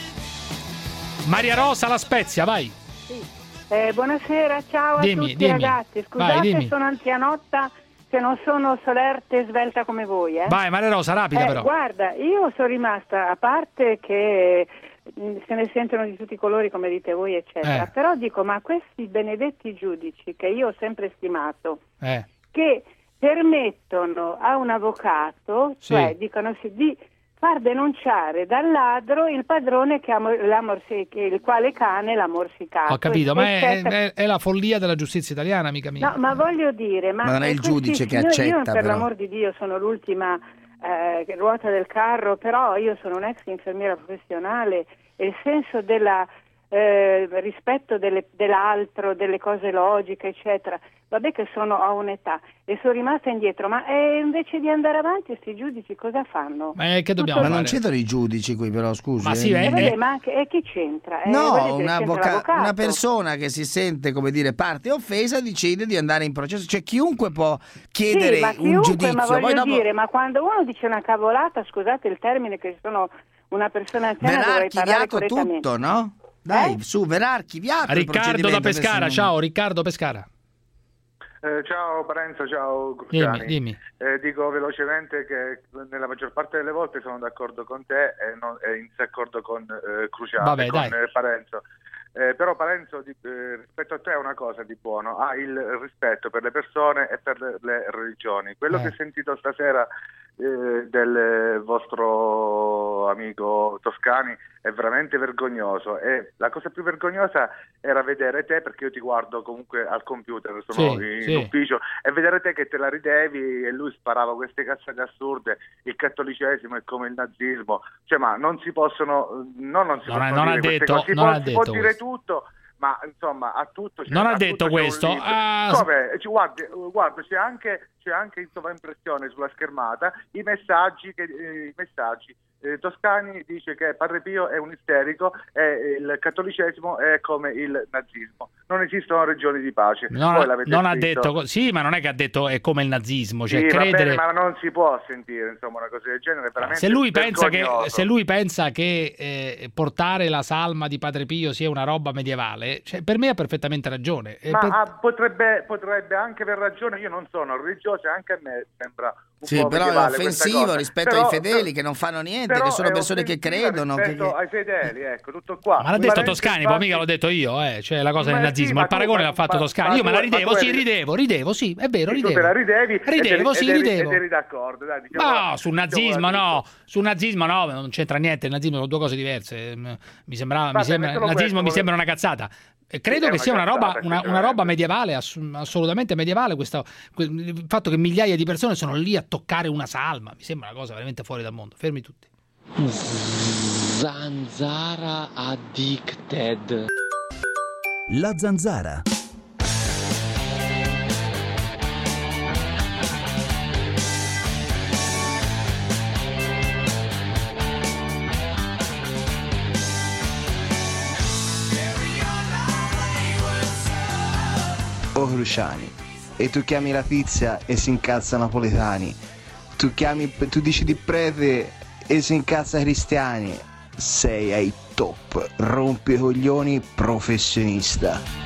Maria Rosa La Spezia, vai. Buonasera, ciao a tutti ragazzi. Scusate, sono anzianotta se non sono solerte e svelta come voi. Vai Maria Rosa, rapida però. Guarda, io sono rimasta, a parte che se ne sentono di tutti i colori come dite voi eccetera, però dico, ma questi benedetti giudici che io ho sempre stimato, che permettono a un avvocato, cioè dicono di far denunciare dal ladro il padrone che il quale cane l'ha morsicato. Ho capito, ma è la follia della giustizia italiana, amica mia. No, ma voglio dire, ma non è il giudice che accetta. Io per l'amor di Dio sono l'ultima ruota del carro, però io sono un'ex infermiera professionale e il senso della rispetto dell'altro, delle cose logiche, eccetera. Vabbè che a un'età e sono rimasta indietro, ma invece di andare avanti questi giudici cosa fanno? Che dobbiamo fare? Ma non c'entrano i giudici qui però, scusi. Ma sì, ma anche, chi c'entra? No, una persona che si sente, come dire, parte offesa decide di andare in processo, cioè chiunque può chiedere un giudizio. Ma voglio dire, ma quando uno dice una cavolata, scusate il termine, che sono una persona anziana, dovrei parlare correttamente. Tutto, no? Dai, su, verrà archiviato. Riccardo da Pescara, ciao Riccardo Pescara. Ciao Parenzo, ciao Cruciani. Dimmi. Dico velocemente che nella maggior parte delle volte sono d'accordo con te e in disaccordo con Cruciani, con Parenzo. Però Parenzo rispetto a te è una cosa di buono, ha il rispetto per le persone e per le religioni. Quello che ho sentito stasera del vostro amico Toscani è veramente vergognoso, e la cosa più vergognosa era vedere te, perché io ti guardo comunque al computer, sono in ufficio, e vedere te che te la ridevi e lui sparava queste cazzate assurde, il cattolicesimo è come il nazismo, cioè ma non si possono non si può dire tutto, ma insomma a tutto non ha detto questo. Guarda, c'è anche in sovraimpressione sulla schermata i messaggi Toscani dice che Padre Pio è un isterico e il cattolicesimo è come il nazismo, non esistono regioni di pace. Non ha detto sì, ma non è che ha detto è come il nazismo, cioè credere... ma non si può sentire insomma una cosa del genere, veramente se lui pensa che portare la salma di Padre Pio sia una roba medievale, cioè, per me ha perfettamente ragione. Potrebbe anche aver ragione, io non sono religioso, anche a me sembra un po' però è offensivo rispetto ai fedeli che non fanno niente. niente, che sono persone che credono. Ai fedeli, ecco, tutto qua. Ma l'ha detto Toscani, poi mica l'ho detto io, cioè la cosa del nazismo. Il paragone l'ha fatto Toscani. Io me la ridevo, sì, è vero, ridevo. Tu te la ridevi? Ridevo. Ed eri d'accordo, dai, no, sul nazismo no, non c'entra niente, il nazismo sono due cose diverse. Il nazismo mi sembra una cazzata. Credo che sia una roba medievale, assolutamente medievale, il fatto che migliaia di persone sono lì a toccare una salma, mi sembra una cosa veramente fuori dal mondo. Fermi tutti. Zanzara addicted. La zanzara. Oh Cruciani, e tu chiami la pizza e si incazza napoletani, tu dici di prete e si incazza cristiani, sei ai top, rompi i coglioni professionista.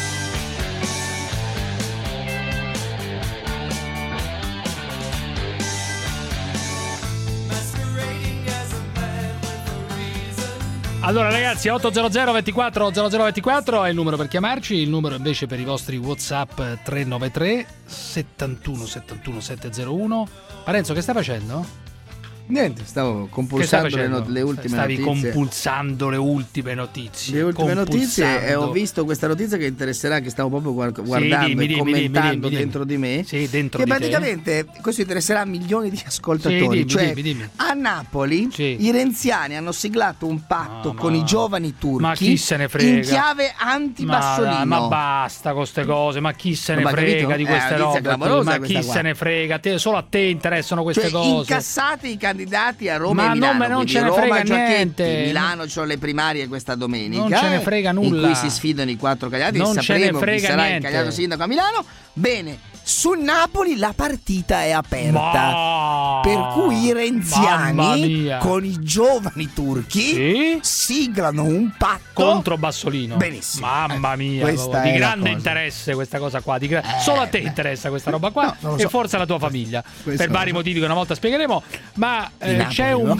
Allora ragazzi, 800 24 0024 è il numero per chiamarci, il numero invece per i vostri WhatsApp 393 71 71 701. Parenzo, che stai facendo? Niente, stavo compulsando le ultime notizie. Stavi compulsando le ultime notizie. Le ultime notizie e ho visto questa notizia che interesserà, che stavo proprio guardando e commentando dentro di me. Sì, dentro che di praticamente questo interesserà a milioni di ascoltatori. Dimmi. A Napoli i renziani hanno siglato un patto con i giovani turchi. Ma chi se ne frega? In chiave anti-Bassolino. Ma basta con queste cose, ma chi se ne frega di queste robe? Ma chi se ne frega? Solo a te interessano queste cose. Incassati i candidati a Roma e Milano, ma non ce ne frega niente. Milano c'ho le primarie questa domenica, non ce ne frega nulla, in cui si sfidano i 4 candidati, non sapremo ce ne frega chi sarà niente. il candidato sindaco a Milano. Bene, sul Napoli la partita è aperta, per cui i renziani con i giovani turchi siglano un patto contro Bassolino. Benissimo. Mamma mia, di grande interesse questa cosa qua, solo a te interessa questa roba qua, no, e forse alla tua famiglia, per vari motivi che una volta spiegheremo, ma c'è un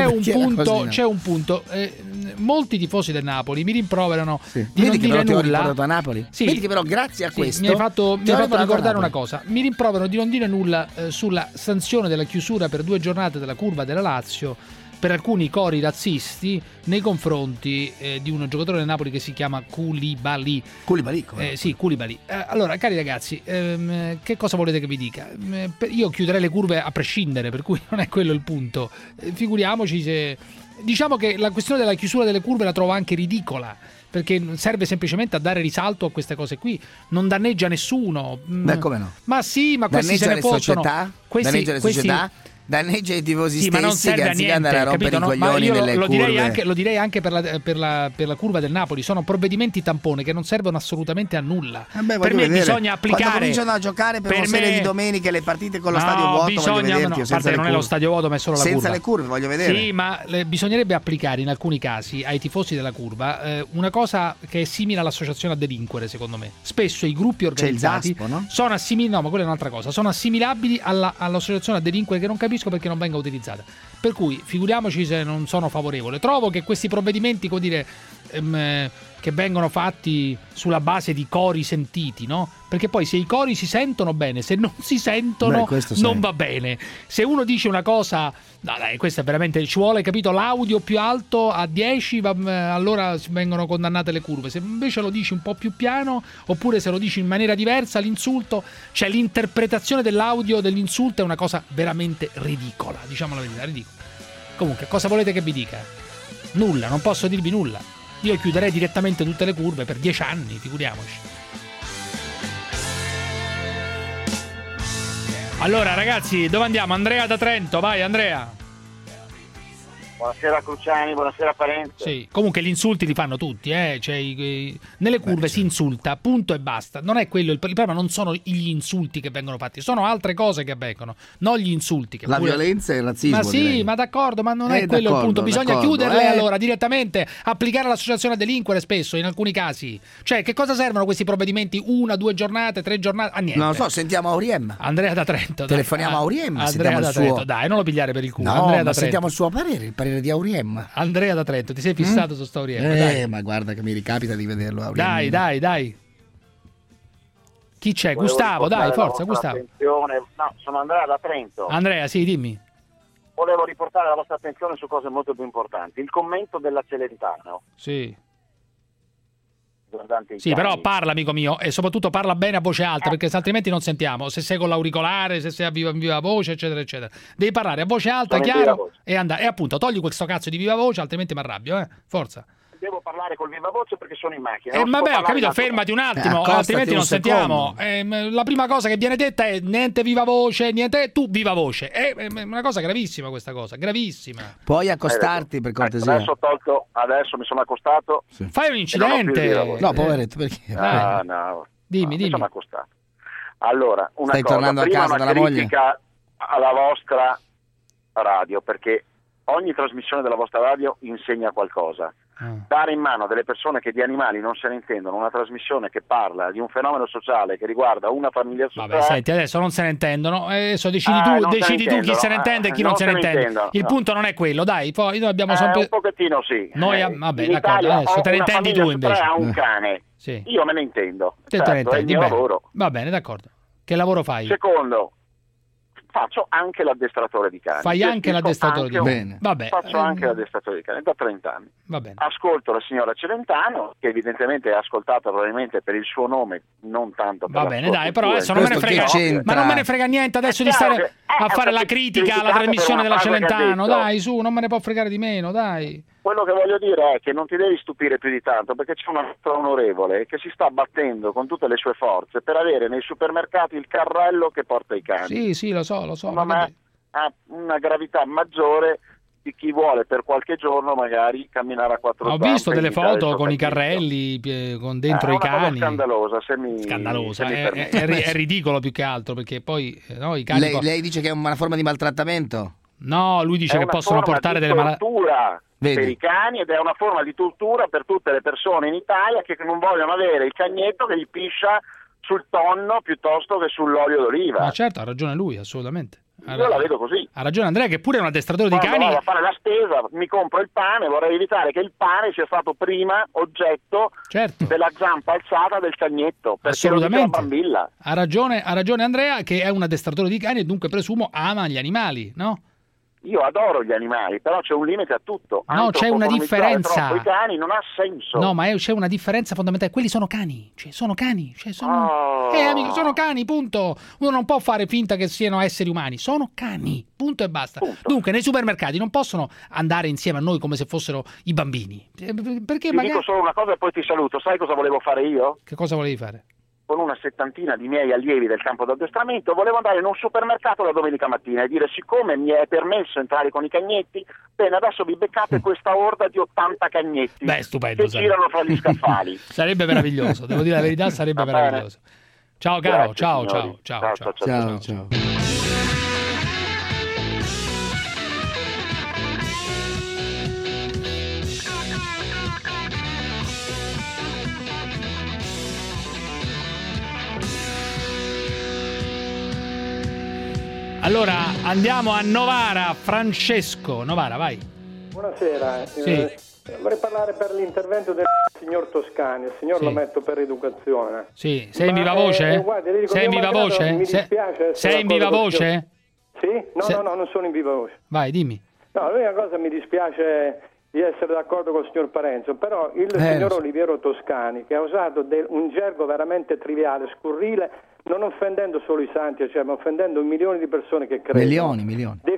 punto. Molti tifosi del Napoli mi rimproverano di non dire nulla. A Napoli. Vedi che però grazie a questo mi hai fatto ricordare una cosa. Mi rimproverano di non dire nulla sulla sanzione della chiusura per 2 giornate della curva della Lazio per alcuni cori razzisti nei confronti di un giocatore del Napoli che si chiama Koulibaly. Koulibaly. Allora, cari ragazzi, che cosa volete che vi dica? Io chiuderei le curve a prescindere, per cui non è quello il punto. Figuriamoci se... Diciamo che la questione della chiusura delle curve la trovo anche ridicola, perché serve semplicemente a dare risalto a queste cose qui, non danneggia nessuno. Beh, come no? Ma sì, ma questi se ne possono. Danneggia le società? Danneggia i tifosi stessi, ma non serve a niente, andare a rompere i coglioni nelle curve. Lo direi anche per la curva del Napoli. Sono provvedimenti tampone che non servono assolutamente a nulla. Per me bisogna applicare. Quando cominciano a giocare per una serie di domeniche le partite con lo stadio vuoto, voglio vederti. A parte non è lo stadio vuoto, ma è solo la curva. Senza le curve, voglio vedere. Sì, ma bisognerebbe applicare in alcuni casi ai tifosi della curva una cosa che è simile all'associazione a delinquere, secondo me. Spesso i gruppi organizzati il Zaspo, no? Sono assimilabili, no, ma quella è un'altra cosa. Sono assimilabili all'associazione a delinquere, che non capisco perché non venga utilizzata. Per cui figuriamoci se non sono favorevole. Trovo che questi provvedimenti, come dire, che vengono fatti sulla base di cori sentiti, no? Perché poi se i cori si sentono bene, se non si sentono non va bene. Se uno dice una cosa, no dai, questa è veramente, ci vuole, capito, l'audio più alto a 10, allora vengono condannate le curve. Se invece lo dici un po' più piano, oppure se lo dici in maniera diversa, l'insulto, cioè l'interpretazione dell'audio dell'insulto è una cosa veramente ridicola, diciamo la verità, ridicola. Comunque, cosa volete che vi dica? Nulla, non posso dirvi nulla. Io chiuderei direttamente tutte le curve per 10 anni, figuriamoci. Allora ragazzi, dove andiamo? Andrea da Trento, vai Andrea. Buonasera Cruciani, buonasera Parenzo. Sì, comunque gli insulti li fanno tutti, cioè, nelle curve si insulta, punto e basta. Non è quello il problema, non sono gli insulti che vengono fatti, sono altre cose che avvengono, non gli insulti. Che la violenza e il razzismo. Ma sì, direi. ma d'accordo, ma non è quello il punto. Bisogna chiuderle allora direttamente, applicare l'associazione a delinquere spesso, in alcuni casi. Cioè, che cosa servono questi provvedimenti? 1, 2 giornate, 3 giornate? Niente. Non lo so, sentiamo Auriem. Andrea da Trento. Telefoniamo a Auriem. Andrea da Trento, dai, non lo pigliare per il culo. No, Andrea ma da sentiamo il suo parere, il parere di Auriem. Andrea da Trento, ti sei fissato su sto Auriem? Dai. Ma guarda che mi ricapita di vederlo Auriem. Dai. Chi c'è? Gustavo, dai, forza, Gustavo. No, sono Andrea da Trento. Andrea, sì, dimmi. Volevo riportare la vostra attenzione su cose molto più importanti. Il commento della Celentano. Sì. Sì, però parla, amico mio, e soprattutto parla bene a voce alta, perché altrimenti non sentiamo. Se sei con l'auricolare, se sei a viva voce, eccetera, eccetera. Devi parlare a voce alta, chiaro, e andare. E appunto, togli questo cazzo di viva voce, altrimenti mi arrabbio, Forza. Devo parlare col viva voce perché sono in macchina. Vabbè, ho capito, fermati un attimo, altrimenti non sentiamo. La prima cosa che viene detta è niente viva voce, niente tu viva voce. È una cosa gravissima questa cosa, gravissima. Puoi accostarti per cortesia. Adesso mi sono accostato. Sì. Fai un incidente. No, poveretto, perché? No. Dimmi. Mi sono accostato. Allora, una Stai cosa, tornando a casa dalla moglie? Alla vostra radio, perché ogni trasmissione della vostra radio insegna qualcosa. Dare in mano a delle persone che di animali non se ne intendono una trasmissione che parla di un fenomeno sociale che riguarda una famiglia sociale. Vabbè, senti, adesso non se ne intendono, adesso decidi tu chi se ne intende e chi non se ne intende. Il punto non è quello, dai, poi noi abbiamo sempre un pochettino sì. Vabbè, d'accordo, adesso te ne intendi tu invece. Ha un cane. Sì. Io me ne intendo. Te ne intendi, è il mio lavoro. Va bene, d'accordo. Che lavoro fai? Secondo, faccio anche l'addestratore di cani. Fai anche l'addestratore di cani? Vabbè. Faccio anche l'addestratore di cani da 30 anni. Va bene. Ascolto la signora Celentano, che evidentemente è ascoltata probabilmente per il suo nome, non tanto per va bene, dai, però adesso non me ne frega. Ma non me ne frega niente adesso di stare a fare la critica alla trasmissione della Celentano. Dai, su, non me ne può fregare di meno, dai. Quello che voglio dire è che non ti devi stupire più di tanto, perché c'è un altro onorevole che si sta battendo con tutte le sue forze per avere nei supermercati il carrello che porta i cani. Sì, lo so. Ma ha una gravità maggiore di chi vuole per qualche giorno magari camminare a quattro zampe. Ho visto delle foto con i carrelli con dentro i cani. È scandalosa, scandalosa. È ridicolo più che altro, perché poi i cani. Lei dice che è una forma di maltrattamento? No, lui dice che possono portare delle malattie per i cani, ed è una forma di tortura per tutte le persone in Italia che non vogliono avere il cagnetto che gli piscia sul tonno piuttosto che sull'olio d'oliva. Ma certo, ha ragione lui, assolutamente. Io la vedo così. Ha ragione Andrea, che pure è un addestratore di cani. Vado a fare la spesa, mi compro il pane, vorrei evitare che il pane sia stato prima oggetto della zampa alzata del cagnetto, perché assolutamente. Lo dice la bambilla. Ha ragione Andrea, che è un addestratore di cani e dunque presumo ama gli animali, no? Io adoro gli animali, però c'è un limite a tutto. No, c'è una differenza. I cani non ha senso. No, ma c'è una differenza fondamentale. Quelli sono cani. Sono cani. Amico, sono cani, punto. Uno non può fare finta che siano esseri umani. Sono cani, punto e basta. Punto. Dunque, nei supermercati non possono andare insieme a noi come se fossero i bambini. Perché ti dico solo una cosa e poi ti saluto. Sai cosa volevo fare io? Che cosa volevi fare? Con una 70 di miei allievi del campo d'addestramento, volevo andare in un supermercato la domenica mattina e dire: siccome mi è permesso entrare con i cagnetti, bene, adesso vi beccate questa orda di 80 cagnetti. Beh, stupendo, che girano fra gli scaffali. Sarebbe meraviglioso, devo dire la verità, sarebbe meraviglioso. Ciao caro, grazie, ciao. Allora andiamo a Novara. Francesco, Novara, vai. Buonasera. Sì. Vorrei parlare per l'intervento del signor Toscani. Il signor lo metto per educazione. Sì, sei in viva voce? Sei in viva voce? Mi dispiace. Sei in viva voce? Sì? No, non sono in viva voce. Vai, dimmi. No, l'unica cosa mi dispiace di essere d'accordo con il signor Parenzo, però il signor Oliviero Toscani, che ha usato un gergo veramente triviale, scurrile, non offendendo solo i santi, ma offendendo milioni di persone che credono. Milioni.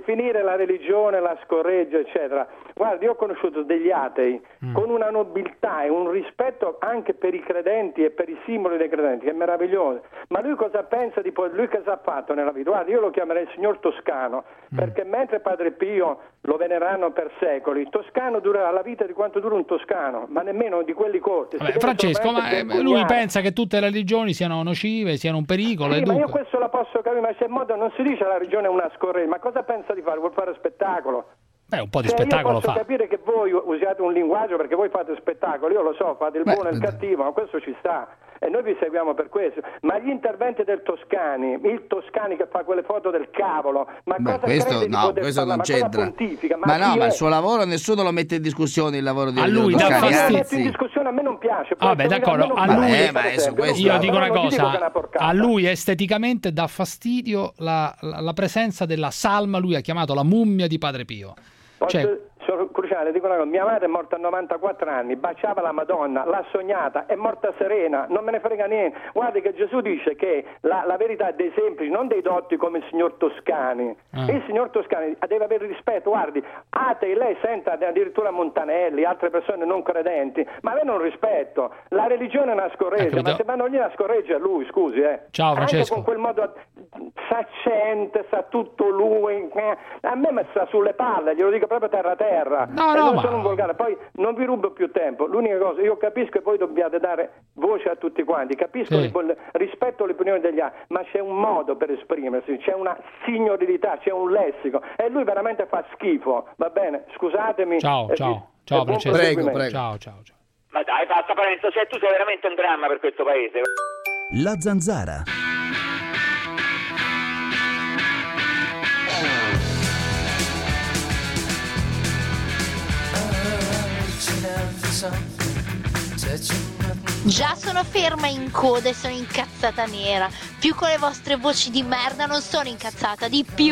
definire la religione, la scorreggia, eccetera. Guardi, io ho conosciuto degli atei con una nobiltà e un rispetto anche per i credenti e per i simboli dei credenti, che è meraviglioso. Ma lui cosa pensa di poi? Lui cosa ha fatto nella vita? Guardi, io lo chiamerei il signor Toscano, perché mentre Padre Pio lo veneranno per secoli, Toscano durerà la vita di quanto dura un toscano, ma nemmeno di quelli corti. Vabbè, Francesco, ma lui pensa che tutte le religioni siano nocive, siano un pericolo. Sì, e dunque... ma io questo la posso capire, ma c'è modo, non si dice la religione è una scorreggia, ma cosa pensa di fare? Vuol fare spettacolo? Beh, un po' di spettacolo fa. Io posso capire che voi usiate un linguaggio perché voi fate spettacolo, io lo so, fate il buono e il cattivo, ma questo ci sta e noi vi seguiamo per questo. Ma gli interventi del Toscani, il Toscani che fa quelle foto del cavolo, ma cosa questo, crede di poter questo parlare? non c'entra. Pontifica? Ma no, ma il suo lavoro nessuno lo mette in discussione, il lavoro di lui Toscani. dà fastidio. Lo metto in discussione, a me non piace. Vabbè, d'accordo, a lui io dico una cosa, a lui esteticamente dà fastidio la presenza della salma, lui ha chiamato la mummia di Padre Pio. Cioè, Cruciale, dico una cosa, mia madre è morta a 94 anni, baciava la Madonna, l'ha sognata, è morta serena, non me ne frega niente. Guardi che Gesù dice che la verità è dei semplici, non dei dotti come il signor Toscani. Il signor Toscani deve avere rispetto, guardi, atei, lei senta addirittura Montanelli, altre persone non credenti, ma avendo un rispetto. La religione è una scorreggia, ma se vanno lì a scorreggia è lui, scusi. Ciao Francesco. Anche con quel modo saccente, sa tutto lui, a me mi sta sulle palle, glielo dico proprio terra terra. Non sono un volgare, poi non vi rubo più tempo. L'unica cosa, io capisco che voi dobbiate dare voce a tutti quanti, capisco rispetto alle opinioni degli altri, ma c'è un modo per esprimersi, c'è una signorilità, c'è un lessico e lui veramente fa schifo, va bene? Scusatemi. Ciao Francesco. Prego. Ciao. Ma dai, basta Parenzo, tu sei veramente un dramma per questo paese. La Zanzara. Già sono ferma in coda e sono incazzata nera. Più con le vostre voci di merda non sono incazzata, di più.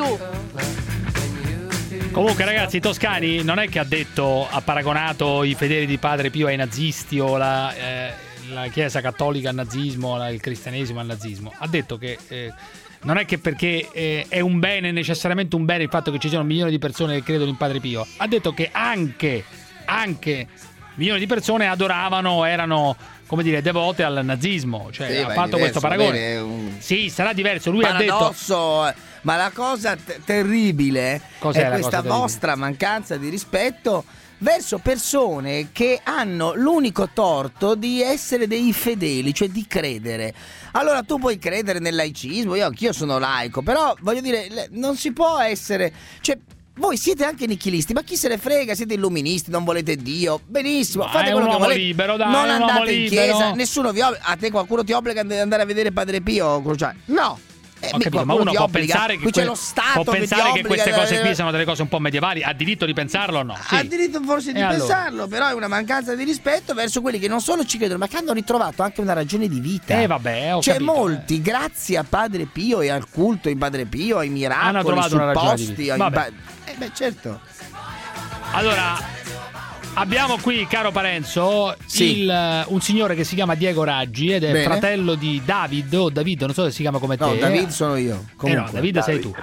Comunque ragazzi, Toscani non è che ha paragonato i fedeli di Padre Pio ai nazisti o la Chiesa cattolica al nazismo, il cristianesimo al nazismo. Ha detto che non è che perché è un bene, necessariamente un bene, il fatto che ci siano milioni di persone che credono in Padre Pio. Ha detto che anche milioni di persone adoravano, erano, come dire, devote al nazismo. Cioè, sì, ha fatto questo paragone. Sì, sarà diverso. Lui ha detto. Ma la cosa terribile è questa vostra mancanza di rispetto verso persone che hanno l'unico torto di essere dei fedeli, cioè di credere. Allora tu puoi credere nel laicismo, anch'io sono laico, però voglio dire, non si può essere, cioè voi siete anche nichilisti, ma chi se ne frega, siete illuministi, non volete Dio, benissimo, fate quello che volete, libero, dai, non andate in libero. chiesa, nessuno vi obbliga, a te qualcuno ti obbliga ad andare a vedere Padre Pio Cruciale? No. Ho capito, ma uno può pensare che, c'è lo Stato che queste cose qui sono delle cose un po' medievali. Ha diritto di pensarlo o no? Sì. Ha diritto forse di pensarlo, però è una mancanza di rispetto verso quelli che non solo ci credono, ma che hanno ritrovato anche una ragione di vita. Vabbè, c'è molti, grazie a Padre Pio e al culto in Padre Pio, ai miracoli, hanno trovato una ragione di vita. Certo. Allora, abbiamo qui, caro Parenzo, un signore che si chiama Diego Raggi ed è fratello di David o David, non so se si chiama come te. No, David sono io. No, David sei tu.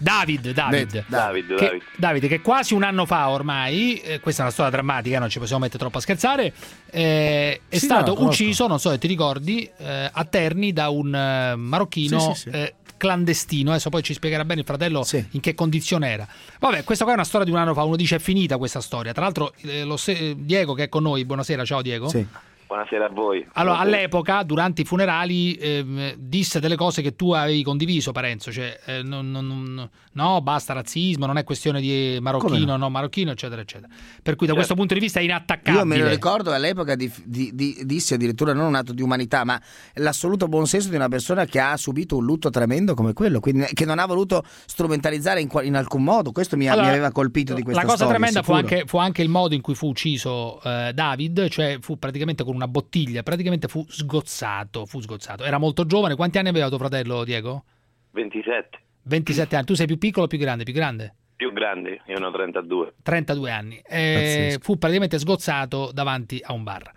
David, che quasi un anno fa ormai, questa è una storia drammatica, non ci possiamo mettere troppo a scherzare, è stato ucciso, non so se ti ricordi, a Terni da un marocchino clandestino. Adesso poi ci spiegherà bene il fratello in che condizione era. Vabbè, questa qua è una storia di un anno fa, uno dice è finita questa storia. Tra l'altro Diego che è con noi, buonasera, ciao Diego. Buonasera a voi. Allora, all'epoca, durante i funerali, disse delle cose che tu avevi condiviso, Parenzo, cioè no, basta razzismo, non è questione di marocchino, no marocchino, eccetera, eccetera. Per cui da questo punto di vista è inattaccabile. Io me lo ricordo, all'epoca disse addirittura non un atto di umanità, ma l'assoluto buonsenso di una persona che ha subito un lutto tremendo come quello, quindi che non ha voluto strumentalizzare in alcun modo. Questo mi aveva colpito di questa storia. La cosa tremenda fu anche il modo in cui fu ucciso David, cioè fu praticamente con una bottiglia, praticamente fu sgozzato. Era molto giovane. Quanti anni aveva tuo fratello Diego? 27. 27 anni. Tu sei più piccolo o più grande? Più grande? Più grande, io ne ho 32. 32 anni. Fu praticamente sgozzato davanti a un bar.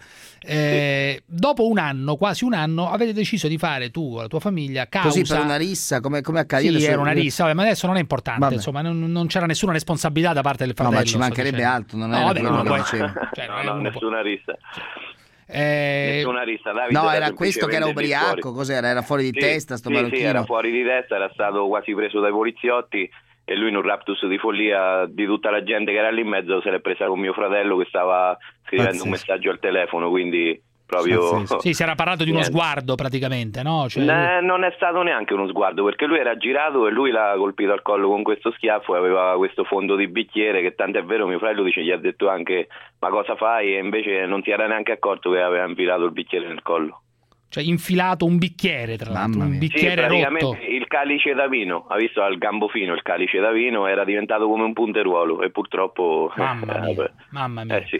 Dopo un anno, quasi un anno, avete deciso di fare tu o la tua famiglia causa... Così per una rissa, come accade? Sì, era una rissa, ma adesso non è importante, insomma, non c'era nessuna responsabilità da parte del fratello. No, ma ci mancherebbe altro, non è quello che dicevo. Nessuna rissa. Nessuna rissa. Davide era questo che era ubriaco, cos'era? Era fuori di testa sto marocchino? Sì, era fuori di testa, era stato quasi preso dai poliziotti e lui in un raptus di follia di tutta la gente che era lì in mezzo se l'è presa con mio fratello che stava scrivendo un messaggio al telefono, quindi proprio... Sì, si era parlato di uno sguardo praticamente, no? Non è stato neanche uno sguardo, perché lui era girato e lui l'ha colpito al collo con questo schiaffo e aveva questo fondo di bicchiere che tant'è vero mio fratello gli ha detto anche ma cosa fai, e invece non si era neanche accorto che aveva infilato il bicchiere nel collo. Cioè infilato un bicchiere, tra l'altro, un bicchiere praticamente rotto. Il calice da vino, ha visto al gambofino il calice da vino, era diventato come un punteruolo e purtroppo... Mamma mia. Sì.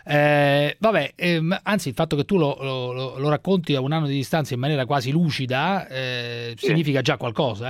Anzi il fatto che tu lo racconti a un anno di distanza in maniera quasi lucida significa già qualcosa,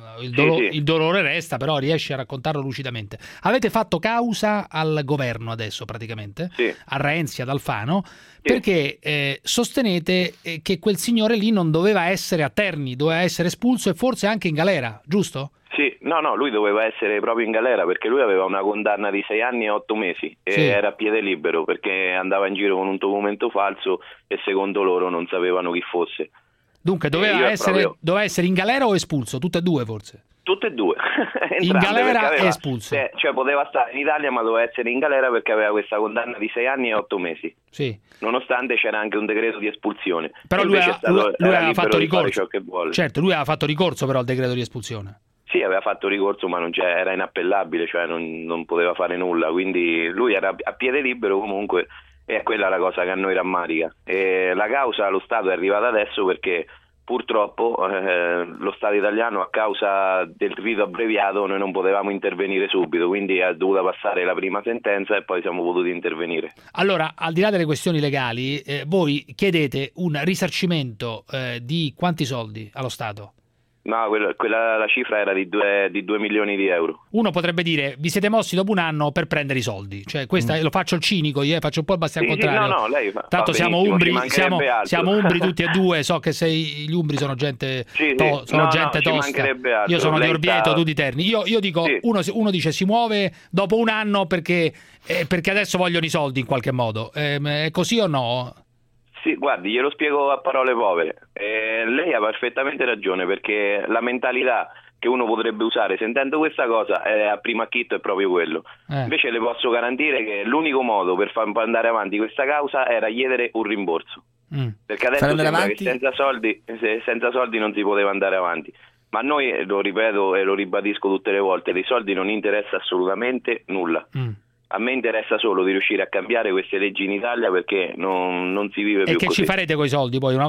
il dolore resta, però riesci a raccontarlo lucidamente. Avete fatto causa al governo adesso praticamente, a Renzi, ad Alfano, perché sostenete che quel signore lì non doveva essere a Terni, doveva essere espulso e forse anche in galera, giusto? Sì, no, lui doveva essere proprio in galera perché lui aveva una condanna di 6 anni e 8 mesi e era a piede libero perché andava in giro con un documento falso e secondo loro non sapevano chi fosse. Dunque doveva essere in galera o espulso? Tutte e due forse? Tutte e due. In galera e espulso. Cioè poteva stare in Italia ma doveva essere in galera perché aveva questa condanna di 6 anni e 8 mesi. Sì. Nonostante c'era anche un decreto di espulsione. Però lui aveva fatto ricorso. Ciò che vuole. Certo, lui aveva fatto ricorso però al decreto di espulsione. Sì, aveva fatto ricorso ma era inappellabile, cioè non poteva fare nulla, quindi lui era a piede libero comunque e è quella la cosa che a noi rammarica. E la causa allo Stato è arrivata adesso perché purtroppo lo Stato italiano a causa del rito abbreviato noi non potevamo intervenire subito, quindi è dovuta passare la prima sentenza e poi siamo potuti intervenire. Allora, al di là delle questioni legali, voi chiedete un risarcimento di quanti soldi allo Stato? No, la cifra era di 2 milioni di euro. Uno potrebbe dire, vi siete mossi dopo un anno per prendere i soldi. Cioè, lo faccio il cinico, faccio un po' il bastian contrario. No, lei tanto siamo umbri, siamo umbri tutti e due. So che gli umbri sono gente tosta. Io sono di Orvieto, tu di Terni. Io dico, uno dice si muove dopo un anno perché adesso vogliono i soldi in qualche modo. È così o no? Sì, guardi, glielo spiego a parole povere. Lei ha perfettamente ragione perché la mentalità che uno potrebbe usare sentendo questa cosa a primo acchitto è proprio quello. Invece le posso garantire che l'unico modo per far andare avanti questa causa era chiedere un rimborso. Perché adesso sembra che senza soldi non si poteva andare avanti. Ma a noi, lo ripeto e lo ribadisco tutte le volte, dei soldi non interessa assolutamente nulla. A me interessa solo di riuscire a cambiare queste leggi in Italia perché non si vive più così. E che ci farete con i soldi poi?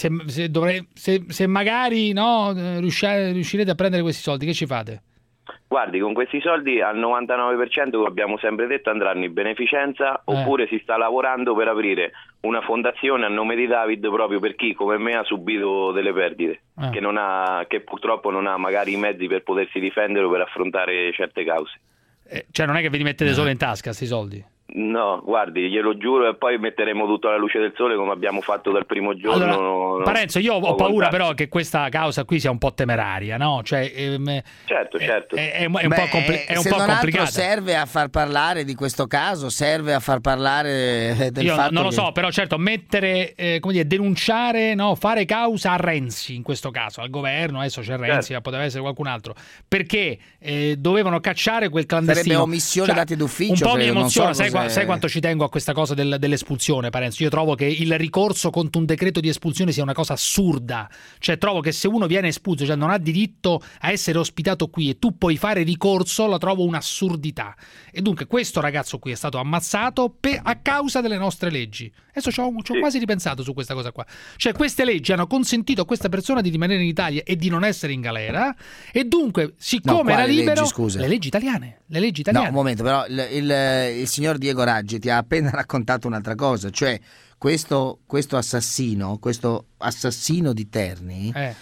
Se magari riuscirete a prendere questi soldi, che ci fate? Guardi, con questi soldi al 99%, come abbiamo sempre detto, andranno in beneficenza oppure si sta lavorando per aprire una fondazione a nome di David proprio per chi come me ha subito delle perdite, che purtroppo non ha magari i mezzi per potersi difendere o per affrontare certe cause. Cioè non è che vi mettete solo in tasca questi soldi? No, guardi, glielo giuro e poi metteremo tutto alla luce del sole come abbiamo fatto dal primo giorno. Allora, Parenzo, io ho paura però che questa causa qui sia un po' temeraria, no? Cioè, certo. È un po' complicata. Serve a far parlare di questo caso, serve a far parlare del fatto non lo so, però certo mettere, denunciare, fare causa a Renzi in questo caso, al governo, adesso c'è Renzi, ma poteva essere qualcun altro, perché dovevano cacciare quel clandestino. Sarebbe omissione dati d'ufficio. Un po' mi emoziona, sai quanto ci tengo a questa cosa dell'espulsione, Parenzo? Io trovo che il ricorso contro un decreto di espulsione sia una cosa assurda. Cioè trovo che se uno viene espulso, cioè non ha diritto a essere ospitato qui e tu puoi fare ricorso, la trovo un'assurdità. E dunque questo ragazzo qui è stato ammazzato a causa delle nostre leggi. Adesso ci ho quasi ripensato su questa cosa qua. Cioè queste leggi hanno consentito a questa persona di rimanere in Italia e di non essere in galera e dunque siccome era libero... Le leggi italiane. No, un momento, però il signor Diego Raggi ti ha appena raccontato un'altra cosa, cioè questo assassino di Terni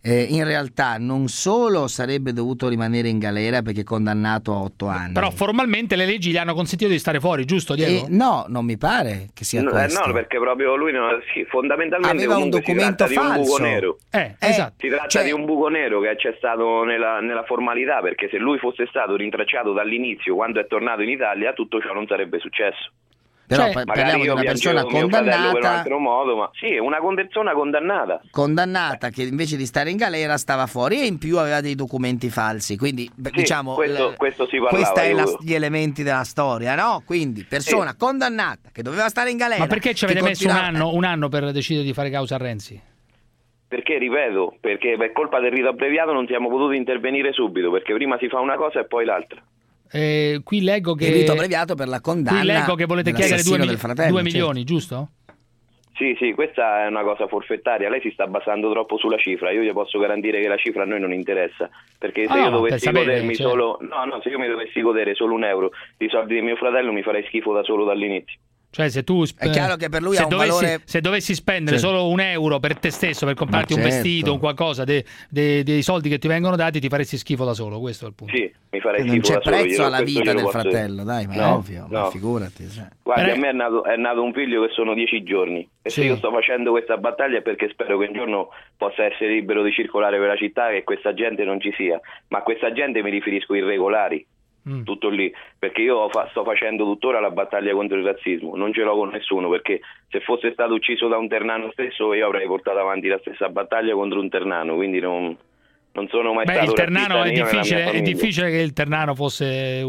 in realtà non solo sarebbe dovuto rimanere in galera perché è condannato a 8 anni. Però formalmente le leggi gli hanno consentito di stare fuori, giusto Diego? No, non mi pare che sia questo. No, perché proprio lui fondamentalmente aveva un documento si tratta falso. Di un buco nero. Esatto. Si tratta di un buco nero che c'è stato nella formalità, perché se lui fosse stato rintracciato dall'inizio quando è tornato in Italia, tutto ciò non sarebbe successo. Però parliamo di una persona condannata per un altro modo, ma sì, una persona condannata che invece di stare in galera stava fuori e in più aveva dei documenti falsi, quindi diciamo questo si parlava. Questi sono gli elementi della storia, no? Quindi persona condannata che doveva stare in galera. Ma perché ci avete messo un anno per decidere di fare causa a Renzi? Perché, ripeto, perché per colpa del rito abbreviato non siamo potuti intervenire subito, perché prima si fa una cosa e poi l'altra. Qui leggo che il rito abbreviato per la condanna. Qui leggo che volete chiedere 2 milioni, giusto? Sì, questa è una cosa forfettaria. Lei si sta basando troppo sulla cifra. Io gli posso garantire che la cifra a noi non interessa, perché se io dovessi godermi solo se io mi dovessi godere solo €1 di soldi di mio fratello, mi farei schifo da solo dall'inizio. Cioè se tu è chiaro che per lui ha un valore. Se dovessi spendere solo €1 per te stesso per comprarti un vestito, un qualcosa dei soldi che ti vengono dati, ti faresti schifo da solo, questo è il punto. Sì, mi farei non schifo da solo. Non c'è prezzo alla vita del fratello, dai, ma è ovvio, ma figurati. Guardi, a me è nato un figlio che sono 10 giorni e se io sto facendo questa battaglia è perché spero che un giorno possa essere libero di circolare per la città e questa gente non ci sia, ma a questa gente mi riferisco irregolari. Tutto lì, perché io sto facendo tuttora la battaglia contro il razzismo, non ce l'ho con nessuno, perché se fosse stato ucciso da un ternano stesso io avrei portato avanti la stessa battaglia contro un ternano, quindi non sono mai stato il ternano è difficile che il ternano fosse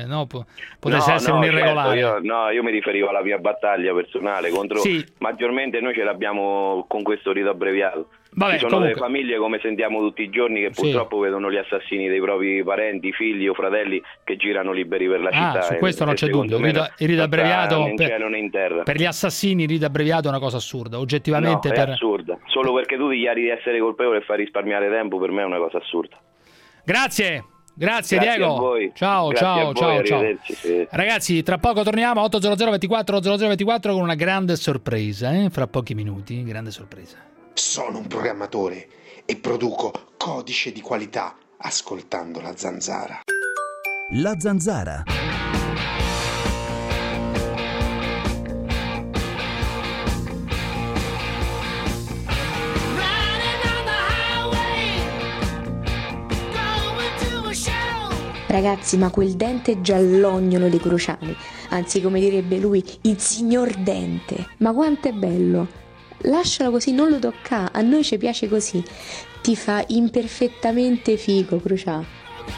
potesse essere un irregolare. Certo, io mi riferivo alla mia battaglia personale contro maggiormente noi ce l'abbiamo con questo rito abbreviato. Ci sono delle famiglie, come sentiamo tutti i giorni, che purtroppo vedono gli assassini dei propri parenti, figli o fratelli che girano liberi per la città. Su questo non c'è dubbio. Il rito abbreviato in cielo né in terra. Per gli assassini il rito abbreviato è una cosa assurda, oggettivamente. È assurda. Solo perché tu dichiari di essere colpevole e fai risparmiare tempo, per me è una cosa assurda. Grazie Diego. A voi. Ciao. Sì. Ragazzi, tra poco torniamo 800 24 0024 con una grande sorpresa, fra pochi minuti, grande sorpresa. Sono un programmatore e produco codice di qualità ascoltando La Zanzara. La Zanzara. Ragazzi, ma quel dente giallognolo di Cruciani, anzi come direbbe lui, il signor Dente, ma quanto è bello! Lascialo così, non lo tocca, a noi ci piace così, ti fa imperfettamente figo, Cruciani.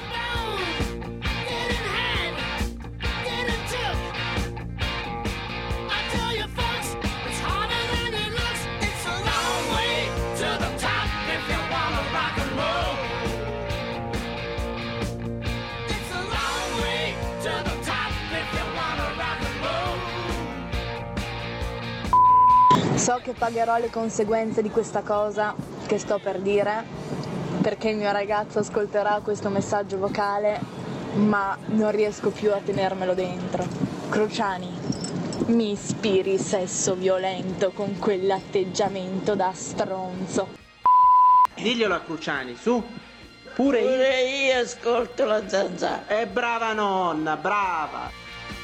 So che pagherò le conseguenze di questa cosa che sto per dire, perché il mio ragazzo ascolterà questo messaggio vocale, ma non riesco più a tenermelo dentro. Cruciani, mi ispiri sesso violento con quell'atteggiamento da stronzo. Diglielo a Cruciani, su. Pure io ascolto La Zanzara. Brava nonna, brava.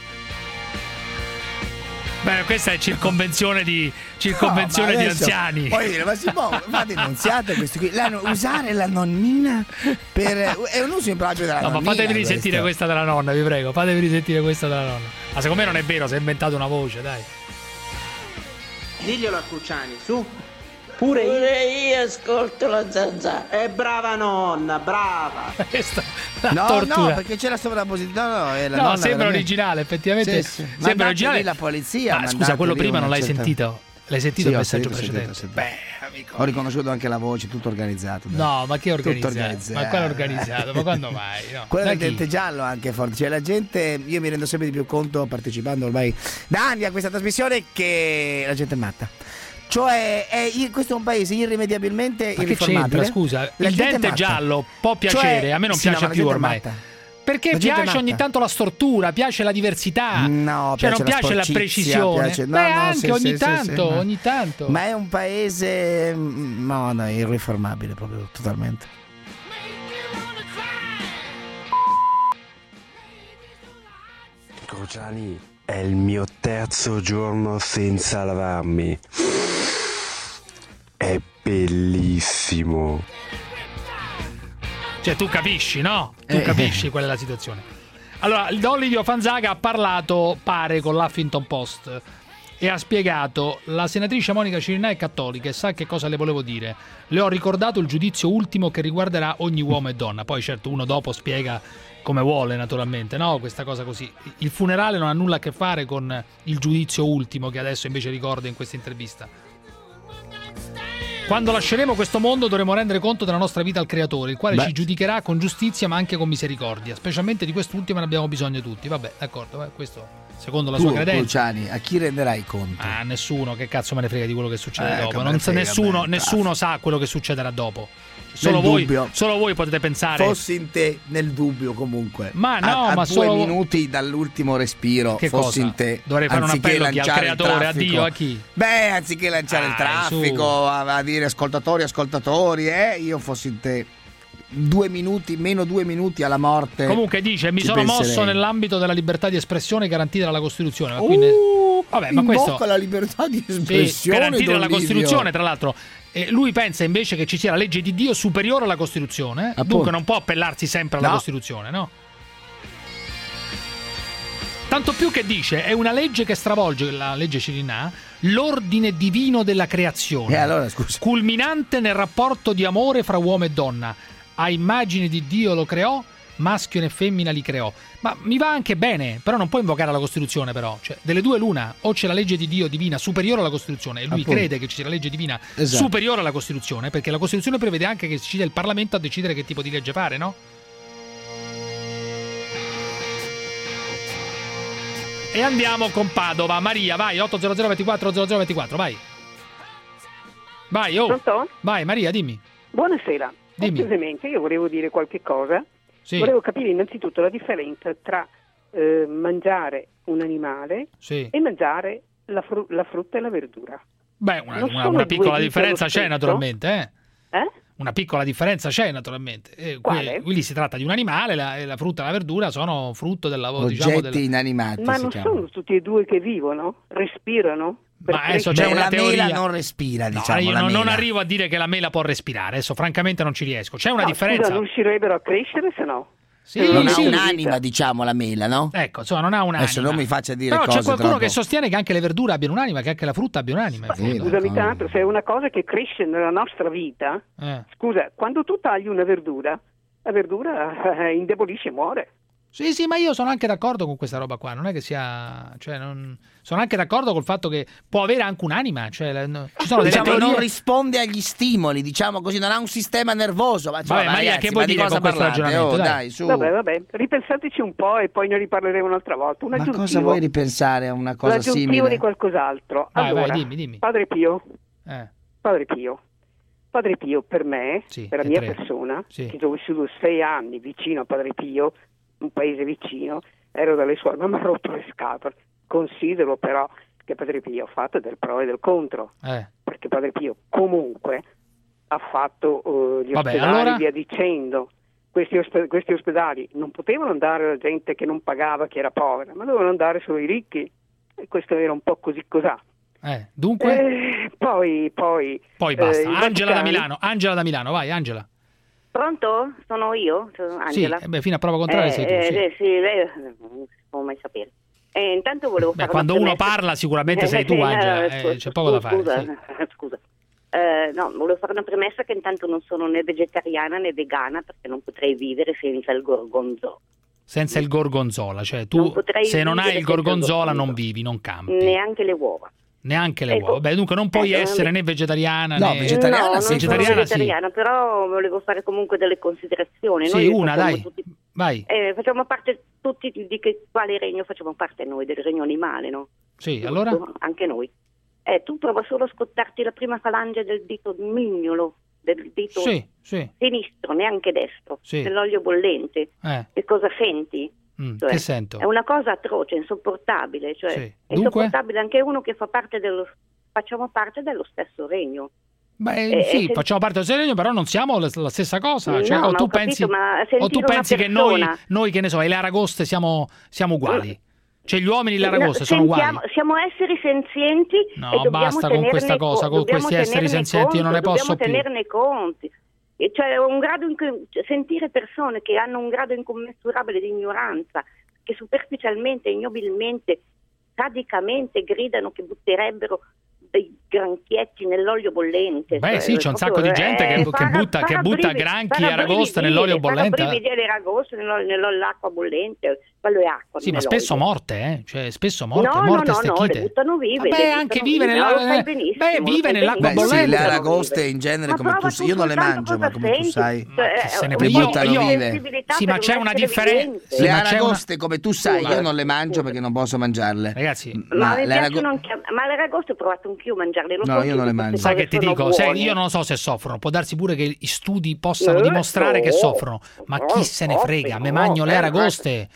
Beh, questa è circonvenzione di anziani. Voglio dire, ma si può, ma denunziate questo qui. Usare la nonnina è un uso improprio della nonnina. Ma fatevi risentire questa della nonna, vi prego. Fatevi risentire questa della nonna. Ma secondo me non è vero, si è inventato una voce, dai. Diglielo a Cruciani, su. Pure io ascolto La Zanzara. Brava nonna, brava. No, perché c'è la sovrapposizione. No, sembra originale, effettivamente. Sì. Sembra originale. La polizia. Ma scusa, quello prima non l'hai sentito? L'hai sentito il messaggio precedente? Sentito. Beh, amico. Ho riconosciuto anche la voce, tutto organizzato. No, ma che organizzato? Ma quello organizzato, ma quando mai? No. Quello del dente giallo anche forte. Cioè la gente, io mi rendo sempre di più conto partecipando ormai da anni a questa trasmissione che la gente è matta. Cioè questo è un paese irrimediabilmente irriformabile. Scusa, il dente giallo può piacere, a me non piace più ormai. Perché piace ogni tanto la stortura, piace la diversità. No, cioè non piace la precisione. Anche ogni tanto. Ma è un paese è irriformabile proprio totalmente. Cruciani, è il mio terzo giorno senza lavarmi. È bellissimo. Cioè tu capisci, no? Tu capisci qual è la situazione. Allora, Don Livio Fanzaga ha parlato, pare, con l'Huffington Post e ha spiegato: la senatrice Monica Cirinnà è cattolica e sa che cosa le volevo dire. Le ho ricordato il giudizio ultimo che riguarderà ogni uomo e donna. Poi certo uno dopo spiega come vuole, naturalmente, no? Questa cosa così. Il funerale non ha nulla a che fare con il giudizio ultimo che adesso invece ricorda in questa intervista. Quando lasceremo questo mondo dovremo rendere conto della nostra vita al Creatore, il quale ci giudicherà con giustizia ma anche con misericordia. Specialmente di quest'ultima ne abbiamo bisogno tutti. Vabbè, d'accordo, questo secondo la sua credenza. Luciani, a chi renderai conto? A nessuno, che cazzo me ne frega di quello che succede dopo. Nessuno sa quello che succederà dopo. Solo voi potete pensare. Fossi in te nel dubbio comunque. Ma no, ma 2 minuti dall'ultimo respiro. Che fossi cosa? in te. Dovrei fare un appello al creatore, addio a chi? Beh, anziché lanciare il traffico, a dire ascoltatori, io fossi in te. 2 minuti, meno 2 minuti alla morte. Comunque dice: mi sono mosso nell'ambito della libertà di espressione garantita dalla Costituzione. Ma quindi, vabbè, ma questo la libertà di espressione garantita dalla Costituzione, tra l'altro. Lui pensa invece che ci sia la legge di Dio superiore alla Costituzione, dunque non può appellarsi sempre alla Costituzione, no? Tanto più che dice è una legge che stravolge, la legge Cirinnà, l'ordine divino della creazione, allora, scusa, culminante nel rapporto di amore fra uomo e donna. A immagine di Dio lo creò, maschio e femmina li creò. Ma mi va anche bene, però non può invocare la Costituzione, però. Cioè, delle due l'una, o c'è la legge di Dio divina superiore alla Costituzione, e lui crede che ci sia la legge divina superiore alla Costituzione, perché la Costituzione prevede anche che sia il Parlamento a decidere che tipo di legge fare, no? E andiamo con Padova. Maria, vai, 800 24 0024, vai. Vai, Pronto? Vai, Maria, dimmi. Buonasera. Dimmi. Semplicemente io volevo dire qualche cosa. Sì. Volevo capire innanzitutto la differenza tra mangiare un animale e mangiare la frutta e la verdura. Beh, una piccola differenza c'è naturalmente. Una piccola differenza c'è naturalmente. Quindi si tratta di un animale, la frutta e la verdura sono frutto del lavoro, oggetti inanimati. Ma non sono tutti e due che vivono, respirano? Ma adesso c'è una teoria. La mela non respira, diciamo. Io non arrivo a dire che la mela può respirare, adesso francamente non ci riesco. C'è una differenza. Scusa, non riuscirebbero a crescere se no? Non ha un'anima, diciamo, la mela, no? Ecco, insomma, non ha un'anima. Adesso non mi faccia dire però cose c'è qualcuno troppo... che sostiene che anche le verdure abbiano un'anima, che anche la frutta abbia un'anima. Scusami tanto, se è una cosa che cresce nella nostra vita, scusa, quando tu tagli una verdura, la verdura indebolisce e muore. Sì, ma io sono anche d'accordo con questa roba qua, non è che sia... sono anche d'accordo col fatto che può avere anche un'anima, ci sono delle teorie... non risponde agli stimoli, diciamo così, non ha un sistema nervoso. Ma vabbè, Maria, ragazzi, che vuoi dire con questo ragionamento? Dai, su. Vabbè, ripensateci un po' e poi ne riparleremo un'altra volta. Ma cosa vuoi ripensare a una cosa simile? L'aggiuntivo di qualcos'altro. Allora, vai, dimmi. Padre Pio, per me, per la mia persona, che ho vissuto 6 anni vicino a Padre Pio, un paese vicino, ero dalle suore, ma mi ha rotto le scatole. Considero però che Padre Pio ha fatto del pro e del contro, perché Padre Pio comunque ha fatto gli ospedali, via dicendo. Questi ospedali non potevano andare alla gente che non pagava, che era povera, ma dovevano andare solo i ricchi, e questo era un po' così cos'ha. Dunque? Poi basta. Angela da Milano, vai Angela. Pronto? Sono io? Angela? Sì, fino a prova contraria sei tu. Sì, lei non si può mai sapere. Intanto volevo fare quando uno parla sicuramente sei tu, Angela, c'è poco da fare. Scusa. No, volevo fare una premessa che intanto non sono né vegetariana né vegana, perché non potrei vivere senza il gorgonzola. Senza il gorgonzola, cioè tu se non hai il gorgonzola non vivi, non campi. Neanche le uova. Beh, dunque non puoi essere né vegetariana né vegetariana. Non sono vegetariana, però volevo fare comunque delle considerazioni. Sì, noi dai. Vai. Facciamo parte tutti di quale regno facciamo parte noi, del regno animale, no? Sì, allora? Anche noi. Tu prova solo a scottarti la prima falange del dito mignolo del dito sinistro, neanche destro, nell'olio bollente, che cosa senti? Cioè, che sento? È una cosa atroce, insopportabile, cioè è insopportabile anche uno che facciamo parte dello stesso regno. Beh, facciamo parte del stesso regno, però non siamo la stessa cosa. Cioè, o tu pensi che noi che ne so, e le aragoste siamo uguali? Cioè gli uomini e le aragoste sono uguali? Siamo esseri senzienti. No, basta con questa cosa, con questi esseri senzienti io non ne posso più. Dobbiamo tenerne conti. Cioè, sentire persone che hanno un grado incommensurabile di ignoranza, che superficialmente, ignobilmente, sadicamente gridano che butterebbero dei granchietti nell'olio bollente. Beh, sì, c'è un sacco di gente che butta granchi e aragoste nell'olio bollente. Le aragoste nell'acqua bollente, quello è acqua. Sì, ma spesso morte, cioè spesso morte stecchite. Le buttano vive. Beh, anche vive nell'acqua bollente. Sì, le aragoste in genere, come tu sai, io non le mangio, ma come tu sai, se ne buttano vive. Sì, ma c'è una differenza. Le aragoste, come tu sai, io non le mangio perché non posso mangiarle. Ragazzi, ma le aragoste ho provato anch'io a mangiarle. No, io non le mangio. Sai che ti dico? Io non so se soffrono, può darsi pure che gli studi possano dimostrare che soffrono, ma chi se ne frega? Mi mangio le aragoste,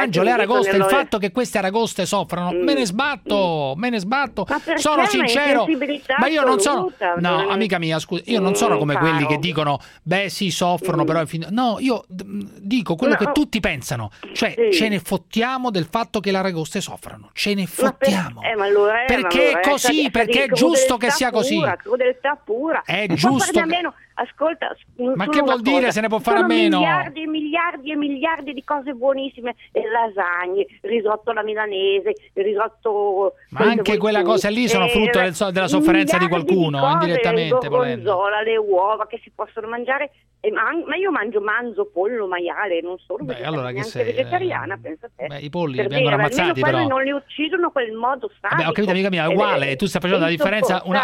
il fatto che queste aragoste soffrano, me ne sbatto, sono sincero, ma io non sono, no, amica mia, scusa, io non sono come quelli che dicono, beh sì, soffrono, però no, io dico quello che tutti pensano, cioè ce ne fottiamo del fatto che le aragoste soffrano, ce ne fottiamo, perché è così, perché è giusto che sia così, crudeltà pura, è giusto. Ascolta, ma che vuol dire se ne può fare a meno? Miliardi e miliardi e miliardi di cose buonissime, lasagne, risotto alla milanese, risotto. Ma anche quella cosa lì sono frutto della sofferenza di qualcuno, indirettamente. Il gorgonzola, le uova che si possono mangiare, ma io mangio manzo, pollo, maiale, non sono vegetariana, pensa te. Beh, i polli vengono ammazzati, però. Non li uccidono quel modo sadico. Ho capito, amica mia, è uguale. Tu stai facendo la differenza. Non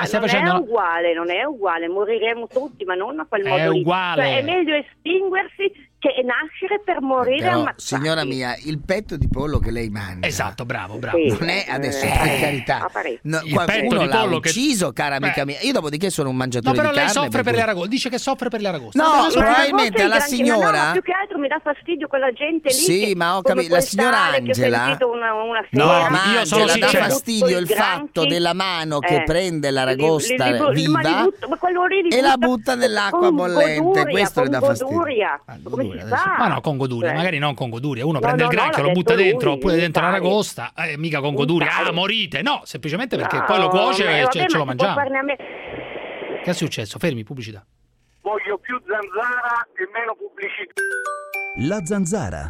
è uguale, moriremo tutti, ma non a quel modo lì. Cioè, è meglio estinguersi che nascere per morire ammazzati. Signora mia, il petto di pollo che lei mangia, esatto, bravo, non è adesso, per carità, qualcuno l'ha ucciso, cara amica mia. Io dopodiché sono un mangiatore di carne. No, però lei soffre per le aragoste, dice che soffre per le aragoste. No, probabilmente alla signora, no, più che altro mi dà fastidio quella gente lì. Sì, ma ho capito, la signora Angela, no, ma io sono dà fastidio il fatto della mano che prende l'aragosta viva e la butta nell'acqua bollente, questo le dà fastidio. Ma no, con goduria, magari non con goduria. Uno prende il granchio, lo butta dentro, oppure dentro l'aragosta, mica con goduria. Morite! No, semplicemente perché poi lo cuoce e ce lo mangiamo. Che è successo? Fermi, pubblicità. Voglio più zanzara e meno pubblicità. La zanzara.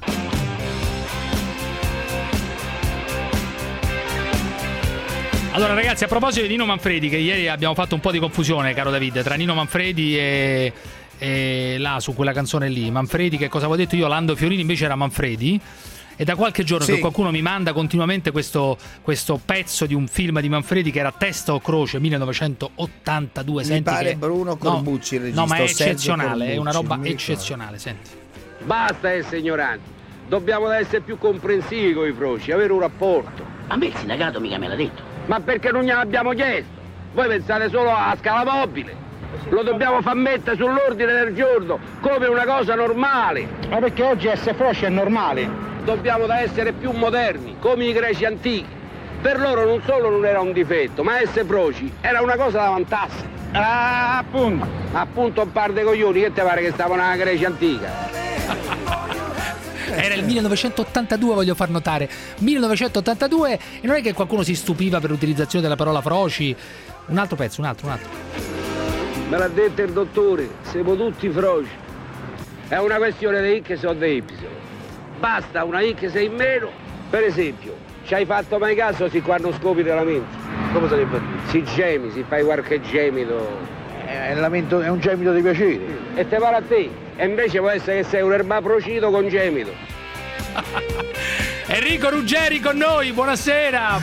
Allora ragazzi, a proposito di Nino Manfredi, che ieri abbiamo fatto un po' di confusione, caro David, tra Nino Manfredi e là su quella canzone lì, Manfredi, che cosa avevo detto io? Lando Fiorini, invece era Manfredi. E da qualche giorno che qualcuno mi manda continuamente questo pezzo di un film di Manfredi che era Testa o Croce 1982. Mi pare Bruno Corbucci il regista. No, ma è eccezionale, è una roba eccezionale, senti. Basta essere ignoranti, dobbiamo essere più comprensivi con i froci, avere un rapporto. A me il sindacato mica me l'ha detto. Ma perché non gliel'abbiamo chiesto? Voi pensate solo a scala mobile. Lo dobbiamo far mettere sull'ordine del giorno come una cosa normale. Ma perché oggi essere froci è normale? Dobbiamo essere più moderni, come i greci antichi. Per loro non solo non era un difetto, ma essere froci era una cosa da vantarsi. Ah, appunto. Appunto un par de coglioni, che te pare che stavano nella Grecia antica? Era il 1982, voglio far notare. 1982, e non è che qualcuno si stupiva per l'utilizzazione della parola froci. Un altro pezzo, un altro. Me l'ha detto il dottore, siamo tutti froci. È una questione di X o di Y. Basta una X in meno. Per esempio, ci hai fatto mai caso se qua non scopi della mente? Come sarebbe? Si gemi, si fai qualche gemito. È un gemito di piacere. E te pare a te. E invece può essere che sei un erbafrocito con gemito. Enrico Ruggeri con noi, buonasera.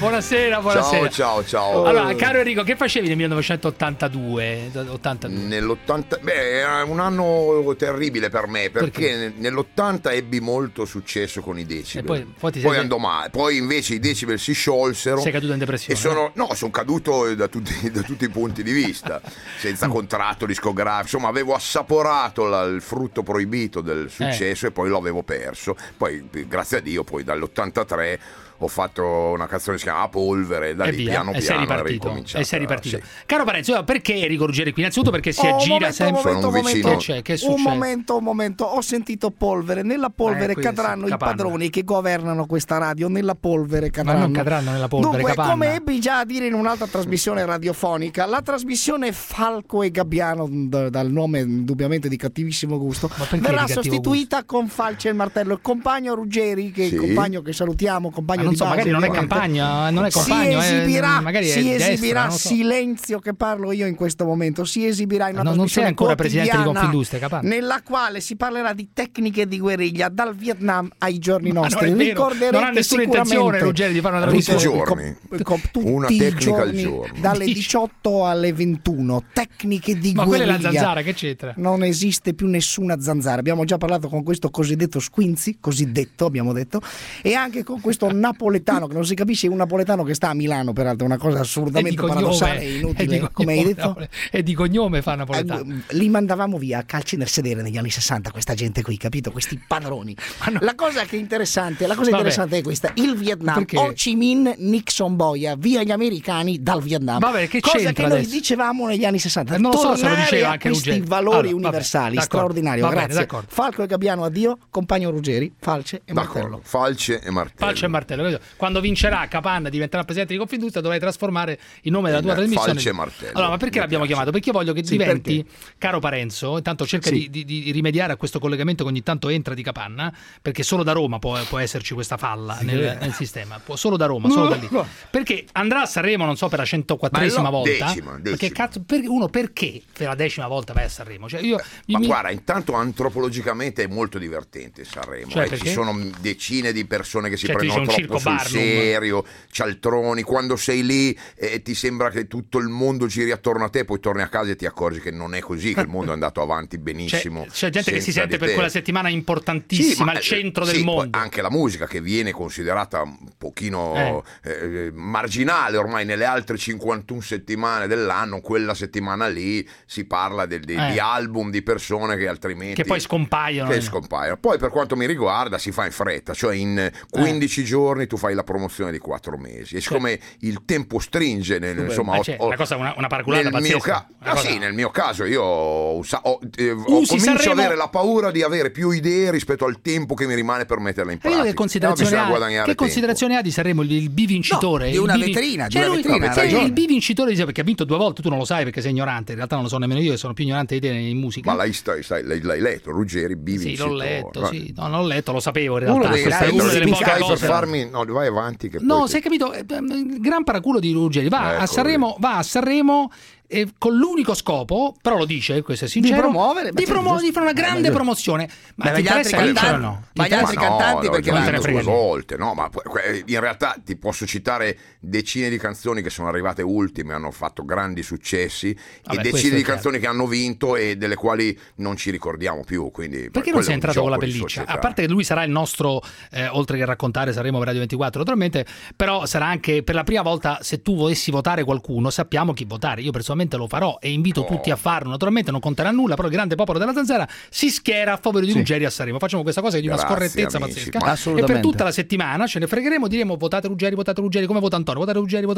Ciao. Allora, caro Enrico, che facevi nel 1982? Nell'80, era un anno terribile per me, perché nell'80 ebbi molto successo con i decibel. Poi andò male. Poi invece i decibel si sciolsero. Sei caduto in depressione? Sono caduto da tutti i punti di vista, senza contratto discografico. Insomma, avevo assaporato il frutto proibito del successo e poi lo avevo perso. Poi, grazie a Dio, poi dall'83 ho fatto una canzone che si chiama Polvere, da lì piano piano è ricominciato. E sei ripartito. Sì. Caro Parenzo, perché Enrico Ruggeri qui? Innanzitutto perché si aggira sempre. Che c'è? Un momento, ho sentito Polvere. Nella polvere cadranno i padroni che governano questa radio. Nella polvere cadranno. Ma non cadranno nella polvere. Dunque, Capanna. come ebbi già a dire in un'altra trasmissione radiofonica, la trasmissione Falco e Gabbiano, dal nome indubbiamente di cattivissimo gusto, verrà sostituita con Falce e Martello. Il compagno Ruggeri, compagno che salutiamo, compagno non so, magari non è campagna, non è compagno, si esibirà Silenzio che parlo io in questo momento, si esibirà in una non sei ancora presidente di Confindustria, Capanna, nella quale si parlerà di tecniche di guerriglia dal Vietnam ai giorni nostri. Ricorderete non ha nessuna intenzione Ruggeri di fare una trasmissione tutti una tecnica al giorno, dalle 18 alle 21, tecniche di guerriglia. Ma quella è la zanzara, che c'entra? Non esiste più nessuna zanzara, abbiamo già parlato con questo cosiddetto Squinzi, cosiddetto abbiamo detto, e anche con questo napoletano che non si capisce, un napoletano che sta a Milano, peraltro una cosa assolutamente paradossale e inutile, come hai detto, e di cognome fa napoletano. Li mandavamo via a calci nel sedere negli anni 60 questa gente qui, capito? Questi padroni. La cosa che è interessante, è questa: il Vietnam, perché? Ho Chi Minh, Nixon boia, via gli americani dal Vietnam. Vabbè, che cosa che noi adesso dicevamo negli anni 60. Non so se lo diceva anche questi Ruggeri. Valori universali, straordinario. Grazie. Bene, Falco e Gabbiano, addio. Compagno Ruggeri, Falce e Martello. Falce e Martello. Quando vincerà Capanna, diventerà presidente di Confindustria, dovrai trasformare il nome della tua trasmissione. Falce e Martello. Allora, ma perché l'abbiamo chiamato? Perché io voglio che diventi, caro Parenzo, intanto cerca di rimediare a questo collegamento che ogni tanto entra di Capanna, perché solo da Roma può esserci questa falla nel sistema, solo da Roma, solo da lì. Perché andrà a Sanremo, non so, per la 104esima volta. Decima. Perché per la 10ª volta vai a Sanremo? Cioè guarda, intanto antropologicamente è molto divertente Sanremo, ci sono decine di persone che si prendono troppo sul serio, cialtroni, quando sei lì ti sembra che tutto il mondo giri attorno a te, poi torni a casa e ti accorgi che non è così, che il mondo è andato avanti benissimo. C'è gente che si sente per quella settimana importantissima, al centro del mondo. Anche la musica, che viene considerata un pochino marginale ormai nelle altre 51 settimane dell'anno, quella settimana lì si parla di album di persone che altrimenti che poi scompaiono. Poi per quanto mi riguarda si fa in fretta, cioè in 15 giorni tu fai la promozione di 4 mesi, e siccome il tempo stringe la cosa è una paraculata pazzesca. Nel mio caso io comincio ad avere la paura di avere più idee rispetto al tempo che mi rimane per metterle in pratica. Che considerazione ha di Sanremo il bivincitore? Di una vetrina, il bivincitore, perché ha vinto 2 volte, tu non lo sai perché sei ignorante, in realtà non lo so nemmeno io, sono più ignorante di te in musica. Ma l'hai letto, Ruggeri, bivincitore? Sì, l'ho letto, non l'ho letto, lo sapevo in realtà. Uno delle poche cose per farmi, vai avanti che no, sei capito, gran paraculo di Ruggeri, va a Sanremo con l'unico scopo, però lo dice, questo è sincero, di fare una grande promozione. Ma ti interessa vincere o no? Ma gli altri cantanti perché vanno 2 volte, no? Ma in realtà ti posso citare decine di canzoni che sono arrivate ultime, hanno fatto grandi successi, e decine di canzoni che hanno vinto e delle quali non ci ricordiamo più. Quindi perché non sei entrato con la pelliccia? A parte che lui sarà il nostro, oltre che raccontare Sanremo per Radio 24 naturalmente, però sarà anche per la prima volta, se tu volessi votare qualcuno, sappiamo chi votare. Io personalmente lo farò e invito tutti a farlo, naturalmente non conterà nulla, però il grande popolo della Zanzara si schiera a favore di Ruggeri a Sanremo. Facciamo questa cosa di una scorrettezza pazzesca, e per tutta la settimana ce ne fregheremo, diremo votate Ruggeri, come vota Antonio, votate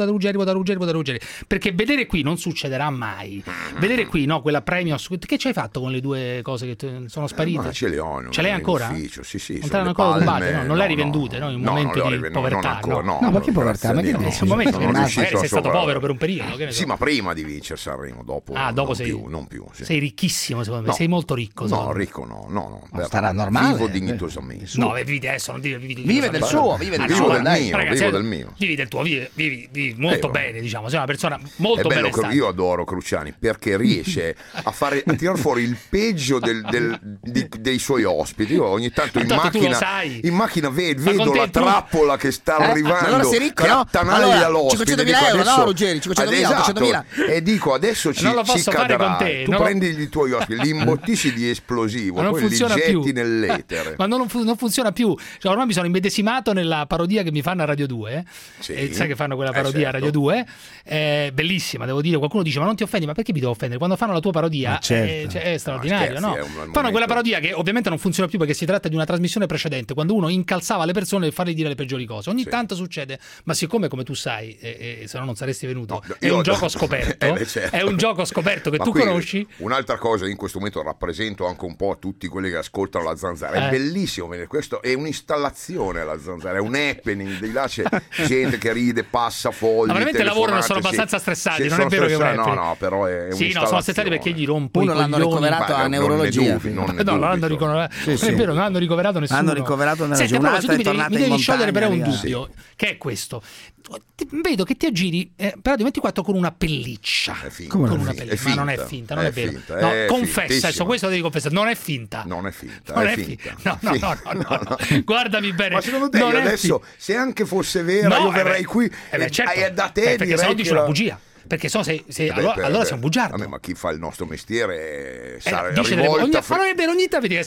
Ruggeri, perché vedere qui non succederà mai. Vedere qui, no, quella premio, che ci hai fatto con le 2 cose che sono sparite? Ma ce le ho, ce l'hai ancora? Sì, non te l'hanno ancora rubate, no? Non le hai rivendute, no? In un momento di povertà, no, ma che povertà? Magari sei stato povero per un periodo. Sì, ma prima di vincere vince Sanremo, dopo non più. Sì. Sei ricchissimo, secondo me, sei molto ricco. No, ricco no. Starà normale. Vivo dignitosamente. No, vivi adesso, non vivi del suo, vive del suo. Vivo del mio. Vivi del tuo, vivi molto bene, diciamo, sei una persona molto bello. benestante. Io adoro Cruciani perché riesce a tirar fuori il peggio dei suoi ospiti. Io ogni tanto in macchina vedo la trappola che sta arrivando. Allora sei ricco, no? Allora, 500.000 euro, no, Ruggeri? 500.000. E dico, adesso ci cadrà. Tu prendi i tuoi ospiti, li imbottisci di esplosivo, poi li getti nell'etere. Ma non funziona più. Cioè, ormai mi sono immedesimato nella parodia che mi fanno a Radio 2. Sai che fanno quella parodia a Radio 2? Bellissima, devo dire. Qualcuno dice, ma non ti offendi? Ma perché mi devo offendere? Quando fanno la tua parodia è straordinario, no? Fanno quella parodia che ovviamente non funziona più perché si tratta di una trasmissione precedente, quando uno incalzava le persone e fargli dire le peggiori cose. Ogni tanto succede, ma siccome, come tu sai, se no non saresti venuto, è un gioco scoperto. È un gioco scoperto che tu conosci. Un'altra cosa, in questo momento rappresento anche un po' tutti quelli che ascoltano la Zanzara. È bellissimo, questo è un'installazione la Zanzara, è un happening. Di là c'è gente che ride, passa fogli. Ma veramente lavorano, sono abbastanza stressati, non è vero che no, però è sono stressati perché gli rompo uno l'hanno ricoverato a neurologia. Non l'hanno ricoverato. Non è vero, non hanno ricoverato nessuno. Hanno ricoverato neurologia. Un'altra è tornata in montagna. Mi devi sciogliere però un dubbio, che è questo. Vedo che ti aggiri per Radio 24 con una pelliccia. Con una pelliccia, ma non è finta, non è vero. No, confessa, adesso questo devi confessare, non è finta. Non è finta. No. Guardami bene. Ma secondo te adesso, se anche fosse vera, io verrei qui da te perché se no dici una bugia. Perché allora sei un bugiardo. Ma chi fa il nostro mestiere sa rivolta. Ma non è vero, ogni tanto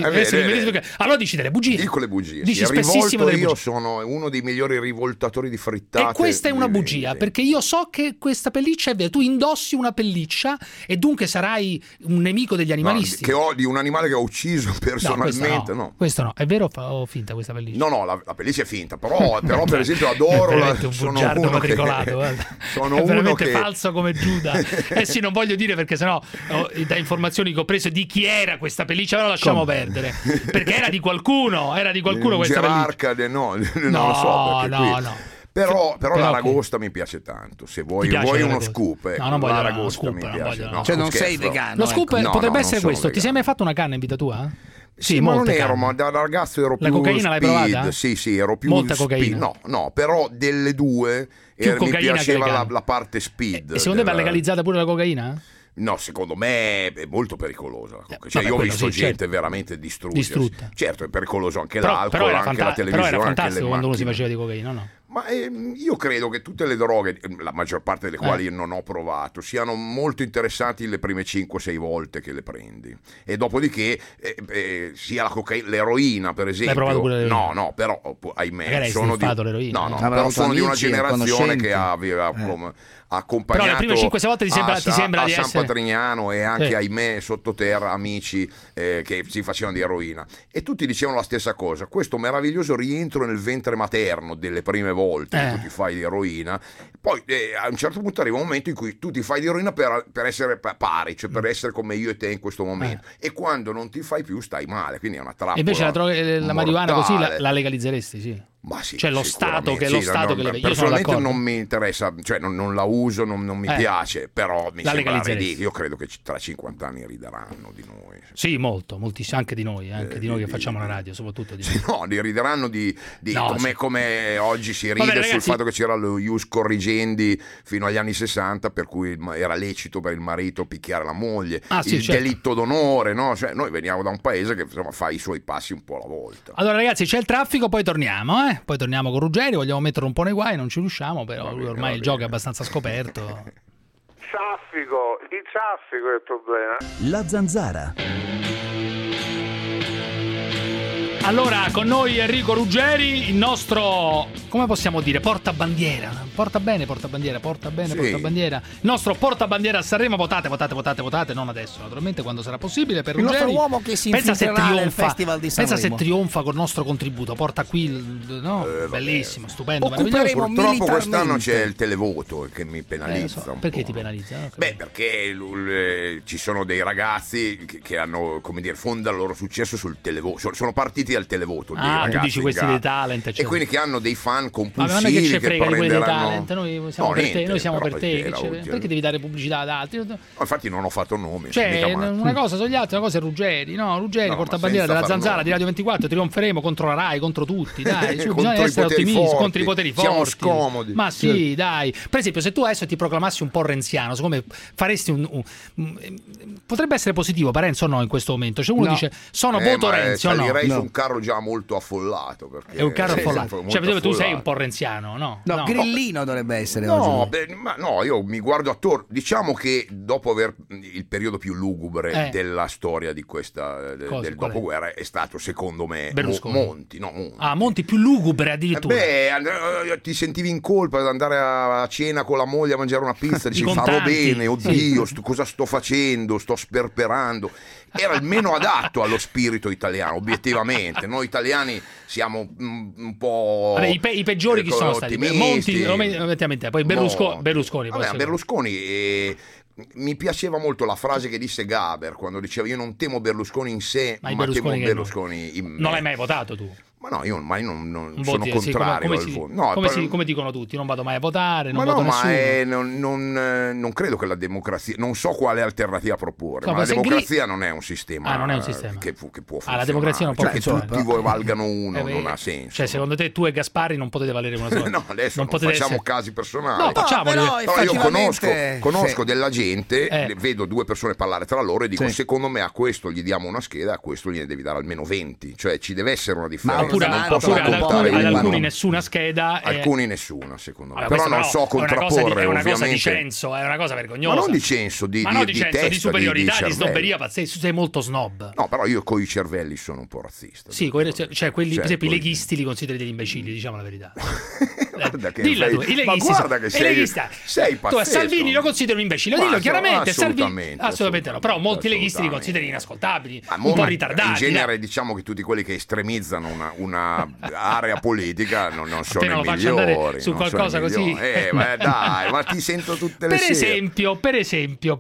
allora dici delle bugie. Dico le bugie. Dici spessissimo delle bugie. Io sono uno dei migliori rivoltatori di frittate. E questa è una bugia, perché io so che questa pelliccia è vera. Tu indossi una pelliccia e dunque sarai un nemico degli animalisti. Che ho di un animale che ho ucciso personalmente. No, questo no. È vero o finta questa pelliccia? No, la pelliccia è finta. Però per esempio adoro. Sono uno matricolato. Sono uno che falso come Giuda. Sì, non voglio dire perché sennò da informazioni che ho preso di chi era questa pelliccia, però lasciamo perdere. Perché era di qualcuno questa pelliccia. Non lo so. No. Però l'aragosta mi piace tanto. Se vuoi uno scoop, l'aragosta mi piace. Cioè non sei vegano. Lo scoop potrebbe essere questo. Ti sei mai fatto una canna in vita tua? Sì, ma non ero, ma da ragazzo ero più cocaina speed. L'hai provata? Sì, ero più molta speed. Cocaina. No, però delle due mi piaceva la parte speed. E secondo te va legalizzata pure la cocaina? No, secondo me è molto pericolosa. Cioè, io ho visto gente veramente distrutta. Certo, è pericoloso anche l'alcol, anche la televisione. Però era fantastico anche le quando uno si faceva di cocaina, no? Ma io credo che tutte le droghe, la maggior parte delle quali non ho provato, siano molto interessanti le prime 5-6 volte che le prendi. E dopodiché sia la cocaina, l'eroina per esempio. L'hai provato pure l'eroina? No, però ahimè magari sono l'eroina. Però sono di una generazione che aveva accompagnato. Però le prime 5-6 volte ti sembra di San essere Patrignano e anche ahimè sottoterra amici che si facevano di eroina. E tutti dicevano la stessa cosa: questo meraviglioso rientro nel ventre materno delle prime volte che tu ti fai di eroina, poi a un certo punto arriva un momento in cui tu ti fai di eroina per essere pari, cioè per essere come io e te in questo momento, e quando non ti fai più stai male, quindi è una trappola. Invece la marijuana così la legalizzeresti, sì. Ma sì, cioè lo Stato che le personalmente non mi interessa, cioè non la uso, non mi piace, però mi sembra ridicolo. Io credo che tra 50 anni rideranno di noi. Sì, moltissimo, anche di noi che facciamo la radio, soprattutto di noi. Sì, no, li rideranno come oggi si ride sul fatto che c'era lo ius corrigendi fino agli anni 60, per cui era lecito per il marito picchiare la moglie, delitto d'onore, no? Cioè, noi veniamo da un paese che insomma fa i suoi passi un po' alla volta. Allora ragazzi, c'è il traffico, poi torniamo, Poi torniamo con Ruggeri, vogliamo mettere un po' nei guai, non ci riusciamo, però ormai il gioco è abbastanza scoperto. Il traffico è il problema. La Zanzara. Allora, con noi Enrico Ruggeri, il nostro, come possiamo dire, portabandiera. Porta bene, portabandiera. Il nostro portabandiera a Sanremo. Votate, non adesso, naturalmente, quando sarà possibile, per Ruggeri. Il nostro uomo che si infiltrerà nel Festival di Sanremo. Pensa se trionfa col nostro contributo, porta qui, bellissimo, stupendo, meraviglioso. Purtroppo quest'anno c'è il televoto che mi penalizza un perché po'. Ti penalizza? Perché ci sono dei ragazzi che hanno, come dire, fondano il loro successo sul televoto. Sono partiti al televoto. Tu dici questi dei talent, e quindi che hanno dei fan compulsivi. Ma non è che ci frega di quelli dei prenderanno... talent, noi siamo per te, noi siamo per te. Perché devi dare pubblicità ad altri? Infatti non ho fatto nomi. Cioè, una cosa sono gli altri, una cosa è Ruggeri, no? Ruggeri, portabandiera della Zanzara di Radio 24, trionferemo contro la Rai, contro tutti, dai, bisogna essere ottimisti contro i poteri forti. Siamo scomodi. Ma sì, dai. Per esempio, se tu adesso ti proclamassi un po' renziano, siccome faresti potrebbe essere positivo per Renzi o no in questo momento? Cioè uno dice sono voto Renzi o no? Direi su un carro già molto affollato, perché è un carro affollato. Cioè tu sei un po' renziano, no? No, grillino dovrebbe essere oggi. Io mi guardo attorno. Diciamo che dopo aver il periodo più lugubre della storia di questa del dopoguerra è stato, secondo me, Monti. Monti più lugubre addirittura. Ti sentivi in colpa ad andare a cena con la moglie a mangiare una pizza, dici farò bene, oddio, cosa sto facendo, sto sperperando. Era il meno adatto allo spirito italiano, obiettivamente. Noi italiani siamo un po'... Vabbè, i peggiori chi sono stati? Monti, poi Berlusconi. Berlusconi mi piaceva molto la frase che disse Gaber quando diceva: io non temo Berlusconi in sé, ma temo Berlusconi in me. Non l'hai mai votato tu? Ma no, io ormai non sono contrario al voto. Come dicono tutti, non vado mai a votare, non voto nessuno. Non credo che la democrazia, non so quale alternativa proporre, ma la democrazia non è un sistema, non è un sistema che può funzionare. La democrazia non può funzionare. Che tutti valgano uno non ha senso. Cioè, secondo te tu e Gasparri non potete valere una sola? No, adesso non facciamo casi personali. No, facciamoli. Però io conosco della gente, vedo due persone parlare tra loro e dico: secondo me a questo gli diamo una scheda, a questo gliene devi dare almeno 20. Cioè ci deve essere una differenza. Oppure ad alcuni nessuna scheda. Alcuni nessuna, secondo me. Però non so contrapporre, è una ovviamente. Cosa di censo, è una cosa vergognosa. Ma non di censo, di testa, di superiorità, di snobberia, sei molto snob. No, però io coi cervelli sono un po' razzista. Sì, cioè quelli, per esempio, i leghisti li consideri degli imbecilli, diciamo la verità. Guarda che Dilla tu, i leghisti. Ma guarda che sei pazzesco. Tu a Salvini lo consideri un imbecille, dillo chiaramente. Assolutamente no. Però molti leghisti li consideri inascoltabili, un po' ritardati. In genere diciamo che tutti quelli che estremizzano una area politica non sono i migliori. Su qualcosa così. Ma ti sento tutte le sere. Per esempio,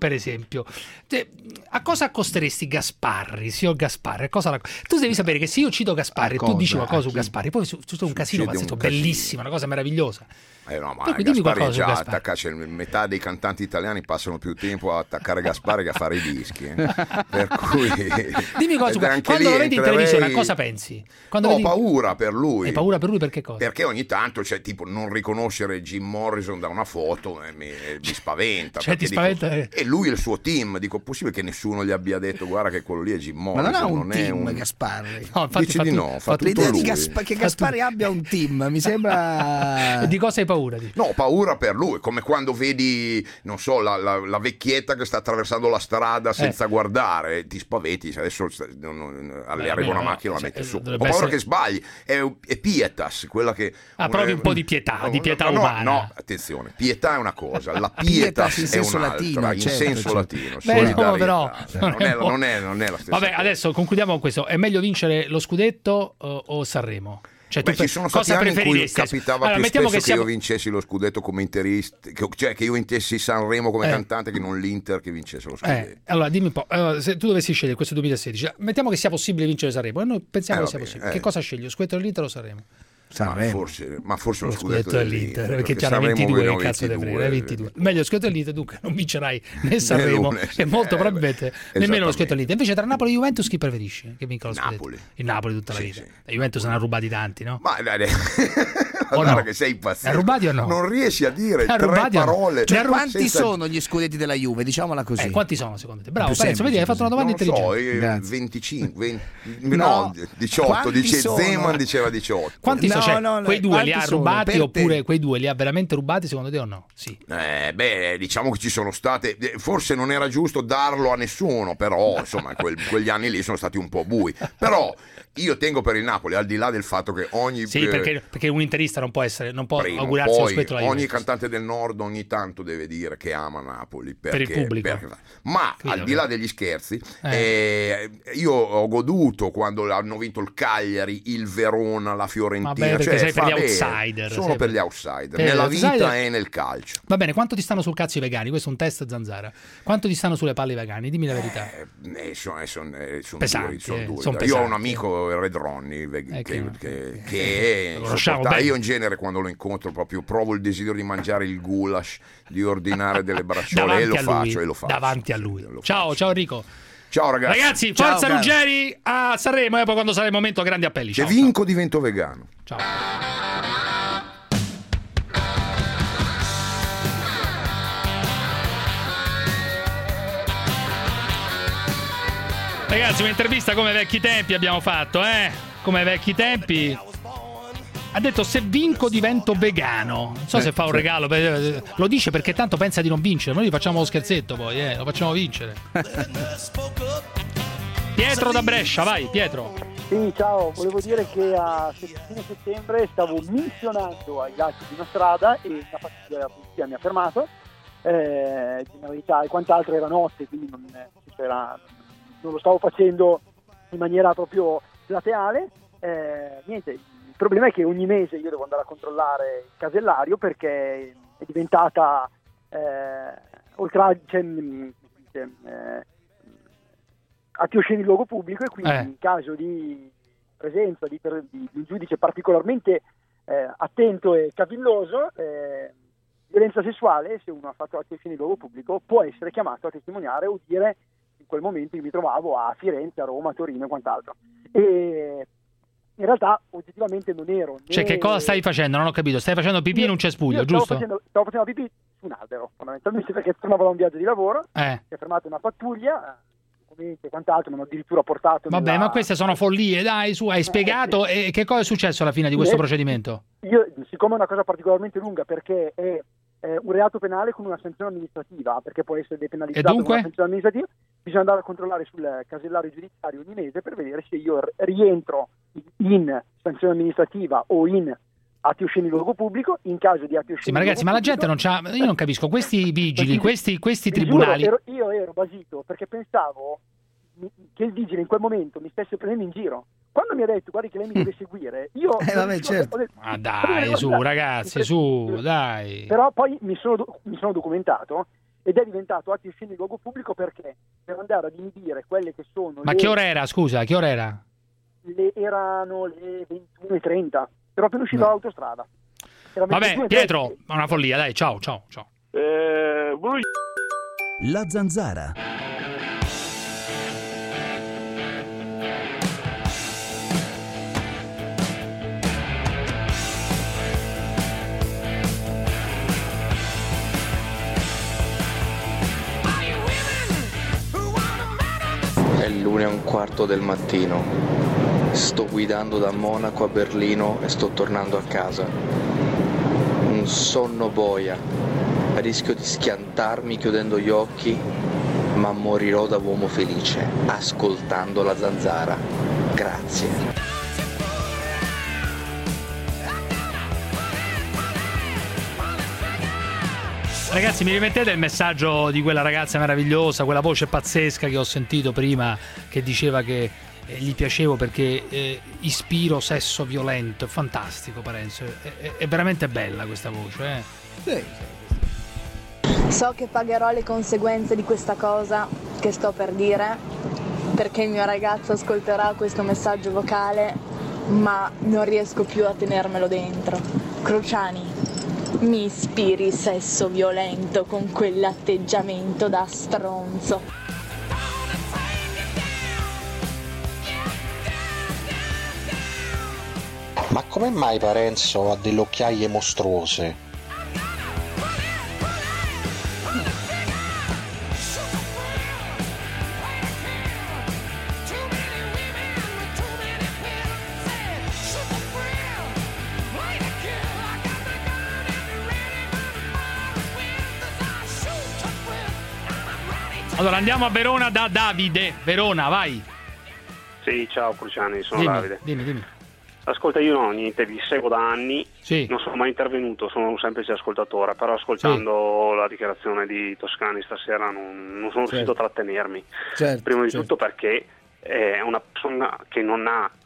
a cosa accosteresti Gasparri, signor Gasparri? Tu devi sapere che se io cito Gasparri, tu dici qualcosa su Gasparri, poi c'è un casino pazzesco, bellissimo, una cosa meravigliosa. No, ma Gasparri già attacca, cioè, metà dei cantanti italiani passano più tempo a attaccare Gasparri che a fare i dischi. Per cui dimmi cosa, quando lo vedi in televisione, a cosa pensi? Ho paura per lui. Hai paura per lui perché cosa? Perché ogni tanto, cioè, tipo, non riconoscere Jim Morrison da una foto mi spaventa. Cioè, ti spaventa? E lui e il suo team, dico, possibile che nessuno gli abbia detto guarda che quello lì è Jim Morrison. Ma non ha un team Gasparri. No, infatti, dici di no, fa tutto l'idea lui. Che Gasparri abbia un team mi sembra. Di cosa hai paura? No, ho paura per lui, come quando vedi, non so, la vecchietta che sta attraversando la strada senza guardare, ti spaventi, adesso le arriva una macchina la mette su. Ho paura che sbagli, è pietas, quella che... provi un po' di pietà, umana. No, attenzione, pietà è una cosa, la pietas è un'altra, in senso latino, solidarietà. Non è la stessa Vabbè, cosa. Adesso concludiamo con questo, è meglio vincere lo scudetto o Sanremo? Cioè, ci sono stati anni in cui capitava più spesso che io vincessi lo scudetto come interista, cioè che io vincessi Sanremo come cantante, che non l'Inter che vincesse lo scudetto. Allora dimmi un po', se tu dovessi scegliere questo 2016, mettiamo che sia possibile vincere Sanremo, e noi pensiamo che sia possibile. Che cosa scegli? Lo scudetto dell'Inter o Sanremo? Ma forse lo scudetto dell'Inter, perché c'era 22, cazzo te frega, 22. Meglio lo scudetto dell'Inter, dunque non vincerai né Sanremo e molto probabilmente nemmeno lo scudetto dell'Inter. Invece tra Napoli e Juventus chi preferisci che vinca lo scudetto? Il Napoli tutta la vita. La Juventus se ne ha rubati tanti, no? Ma guarda che sei pazzesco. Rubati o no? Non riesci a dire tre parole. Cioè, quanti sono gli scudetti della Juve? Diciamola così. Quanti sono secondo te? Bravo, Parenzo, vedi, hai fatto una domanda intelligente. 25, 18, dice Zeman diceva 18. Quanti sono? Quei due li ha rubati oppure quei due li ha veramente rubati secondo te o no? Sì. Diciamo che ci sono state, forse non era giusto darlo a nessuno, però insomma quegli anni lì sono stati un po' bui. Però io tengo per il Napoli, al di là del fatto che ogni... Sì, perché un interista non può augurarsi lo scudetto alla Juve. Ogni cantante del Nord ogni tanto deve dire che ama Napoli per il pubblico. Ma al di là degli scherzi, io ho goduto quando hanno vinto il Cagliari, il Verona, la Fiorentina. perché sei per gli outsider. Sono per gli outsider, nella vita e nel calcio. Va bene, quanto ti stanno sul cazzo i vegani? Questo è un test Zanzara. Quanto ti stanno sulle palle i vegani? Dimmi la verità. Sono pesanti, duri. Io ho un amico, Red Ronnie, che io in genere quando lo incontro proprio provo il desiderio di mangiare il goulash, di ordinare delle bracciole e lo faccio. Davanti a lui. Ciao Enrico. Ciao ragazzi. Forza Ruggeri a Sanremo, e poi quando sarà il momento grandi appelli. Se vinco divento vegano. Ciao. Ragazzi, un'intervista come ai vecchi tempi abbiamo fatto, come ai vecchi tempi. Ha detto: se vinco divento vegano. Non so se fa un regalo, lo dice perché tanto pensa di non vincere. Noi gli facciamo lo scherzetto, poi lo facciamo vincere. Pietro da Brescia, vai Pietro. Sì, ciao, volevo dire che a fine settembre stavo missionando ai lati di una strada e la pattuglia della polizia mi ha fermato. Generalità e quant'altro era notte, quindi non lo stavo facendo in maniera proprio plateale. Niente, il problema è che ogni mese io devo andare a controllare il casellario perché è diventata atti osceni in luogo pubblico, e quindi in caso di presenza di un giudice particolarmente attento e cavilloso, violenza sessuale, se uno ha fatto atti osceni in luogo pubblico, può essere chiamato a testimoniare o dire in quel momento io mi trovavo a Firenze, a Roma, a Torino e quant'altro. E in realtà oggettivamente non ero. Cioè, che cosa stai facendo? Non ho capito. Stai facendo pipì in un cespuglio, giusto? Stavo facendo pipì su un albero, fondamentalmente, perché tornavo da un viaggio di lavoro, si è fermata una pattuglia, documenti e quant'altro, mi hanno addirittura portato. Vabbè, ma queste sono follie, dai, su, hai spiegato. Sì. E che cosa è successo alla fine di questo procedimento? Siccome è una cosa particolarmente lunga, perché è un reato penale con una sanzione amministrativa, perché può essere depenalizzato con una sanzione amministrativa, bisogna andare a controllare sul casellario giudiziario ogni mese per vedere se io rientro in sanzione amministrativa o in atti osceni in luogo pubblico. In caso di atti osceni, sì, ma ragazzi, ma la gente non c'ha, io non capisco questi vigili, questi tribunali. Io ero basito perché pensavo che il vigile in quel momento mi stesse prendendo in giro. Quando mi ha detto guardi che lei mi deve seguire, io vabbè, certo. Ma dai, su ragazzi, su, dai. Però poi mi sono documentato ed è diventato atti osceni in luogo pubblico perché per andare ad inibire quelle che sono. Ma che ora era? Scusa, che ora era? Erano le 21:30. Ero appena uscito dall'autostrada. Vabbè, Pietro, una follia, dai, ciao. La Zanzara. È l'1:15 del mattino, sto guidando da Monaco a Berlino e sto tornando a casa. Un sonno boia, rischio di schiantarmi chiudendo gli occhi, ma morirò da uomo felice, ascoltando la Zanzara. Grazie. Ragazzi, mi rimettete il messaggio di quella ragazza meravigliosa, quella voce pazzesca che ho sentito prima, che diceva che gli piacevo perché ispiro sesso violento. Fantastico, Parenzo, è veramente bella questa voce, Sì. So che pagherò le conseguenze di questa cosa che sto per dire, perché il mio ragazzo ascolterà questo messaggio vocale, ma non riesco più a tenermelo dentro. Cruciani, mi ispiri sesso violento con quell'atteggiamento da stronzo. Ma come mai Parenzo ha delle occhiaie mostruose? Allora andiamo a Verona da Davide. Verona, vai. Sì, ciao Cruciani, sono Davide. Dimmi. Ascolta, io no, niente, vi seguo da anni, sì. Non sono mai intervenuto, sono un semplice ascoltatore, però ascoltando la dichiarazione di Toscani stasera non sono riuscito a trattenermi. Prima di tutto perché è una persona che non ha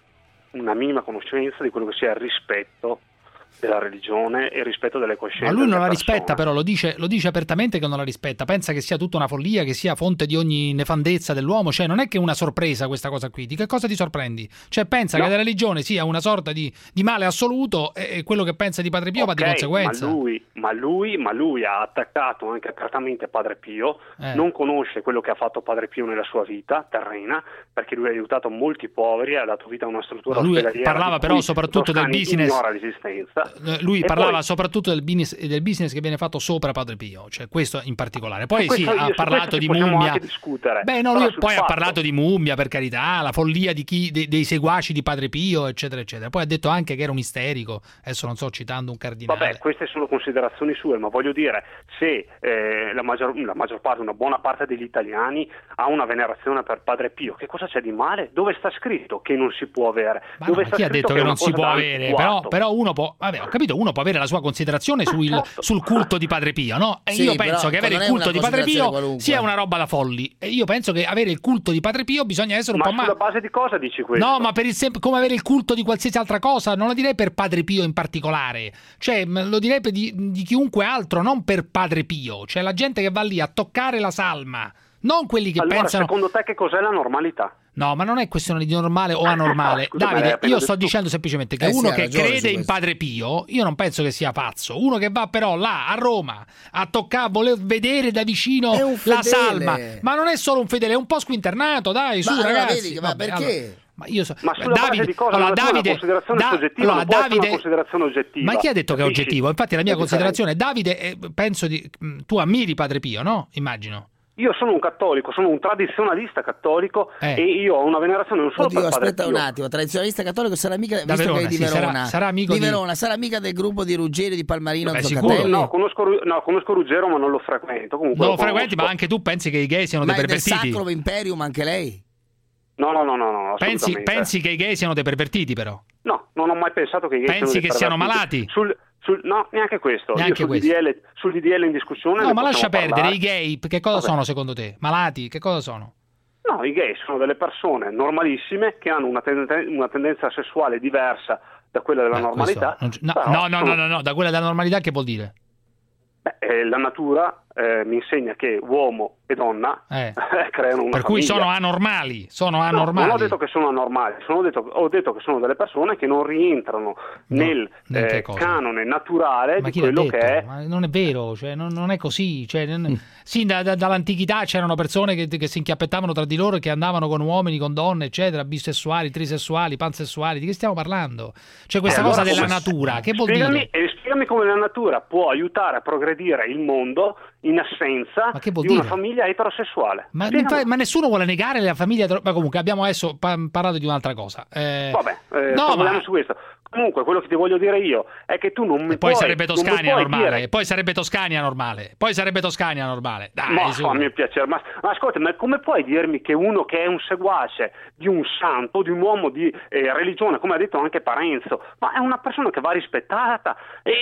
una minima conoscenza di quello che sia il rispetto della religione e il rispetto delle coscienze. Ma lui non la persone. rispetta, però lo dice apertamente che non la rispetta, pensa che sia tutta una follia, che sia fonte di ogni nefandezza dell'uomo, cioè non è che è una sorpresa questa cosa qui, di che cosa ti sorprendi? Cioè pensa che la religione sia una sorta di male assoluto e quello che pensa di Padre Pio va di conseguenza. Ma lui ha attaccato anche apertamente Padre Pio, non conosce quello che ha fatto Padre Pio nella sua vita terrena, perché lui ha aiutato molti poveri, ha dato vita a una struttura ospedaliera. Lui parlava però soprattutto del business. Ignora l'esistenza. Lui parlava soprattutto del business che viene fatto sopra Padre Pio, cioè questo in particolare. Poi ha parlato di mummia. Beh, no, lui poi ha parlato di mummia, per carità, la follia dei seguaci di Padre Pio, eccetera, eccetera. Poi ha detto anche che era un isterico. Adesso non so, citando un cardinale. Vabbè, queste sono considerazioni sue, ma voglio dire, se la maggior parte, una buona parte degli italiani ha una venerazione per Padre Pio, che cosa c'è di male? Dove sta scritto che non si può avere? Ma chi ha detto che non si può avere? Però uno può, vabbè, ho capito, uno può avere la sua considerazione sul culto di Padre Pio, no? E io penso che avere il culto di Padre Pio sia una roba da folli. E io penso che avere il culto di Padre Pio bisogna essere un po' sulla base di cosa dici questo? No, ma come avere il culto di qualsiasi altra cosa, non lo direi per Padre Pio in particolare. Cioè, lo direi di chiunque altro, non per Padre Pio. Cioè, la gente che va lì a toccare la salma, non quelli che pensano. Secondo te che cos'è la normalità? No, ma non è questione di normale o anormale. Davide, io sto dicendo semplicemente che uno che crede in Padre Pio, io non penso che sia pazzo. Uno che va però là a Roma a toccare, voler vedere da vicino la salma, ma non è solo un fedele, è un po' squinternato, dai, su ragazzi. Vedi, ma perché? Ma sulla base di cosa? Davide, una considerazione oggettiva. Ma chi ha detto che è oggettivo? Infatti la mia considerazione è Davide, tu ammiri Padre Pio, no? Immagino. Io sono un cattolico, sono un tradizionalista cattolico e io ho una venerazione non solo per Padre Pio. Aspetta un attimo, tradizionalista cattolico sarà mica, visto Verona, che è di Verona, sarà amico di Verona, sarà mica del gruppo di Ruggeri, di Palmarino, Zoccatelli? No, conosco Ruggero ma non lo frequento. Comunque non lo frequenti, ma anche tu pensi che i gay siano dei pervertiti? Ma è del Sacro Imperium anche lei? No, pensi che i gay siano dei pervertiti però? No, non ho mai pensato che i gay pensi che siano malati? No, neanche questo. Neanche sul DDL in discussione. No, ma lascia perdere i gay, che cosa sono secondo te? Malati? Che cosa sono? No, i gay sono delle persone normalissime che hanno una tendenza sessuale diversa da quella della normalità. No, da quella della normalità che vuol dire? La natura mi insegna che uomo e donna creano una per cui famiglia. sono anormali. No, non ho detto che sono anormali, ho detto che sono delle persone che non rientrano nel canone naturale di quello che è. Ma non è vero, cioè, non è così. Cioè, sì, dall'antichità c'erano persone che si inchiappettavano tra di loro e che andavano con uomini, con donne, eccetera, bisessuali, trisessuali, pansessuali. Di che stiamo parlando? Cioè, questa cosa della natura, che vuol dire? Spiegami come la natura può aiutare a progredire il mondo in assenza di una famiglia eterosessuale. Ma nessuno vuole negare la famiglia ma comunque abbiamo adesso parlato di un'altra cosa. Parliamo su questo. Comunque quello che ti voglio dire io è che tu non mi puoi... sarebbe Toscania normale. Poi sarebbe Toscania normale. Dai, ma fammi piacere. Ma ascolta, ma come puoi dirmi che uno che è un seguace di un santo, di un uomo di religione, come ha detto anche Parenzo, ma è una persona che va rispettata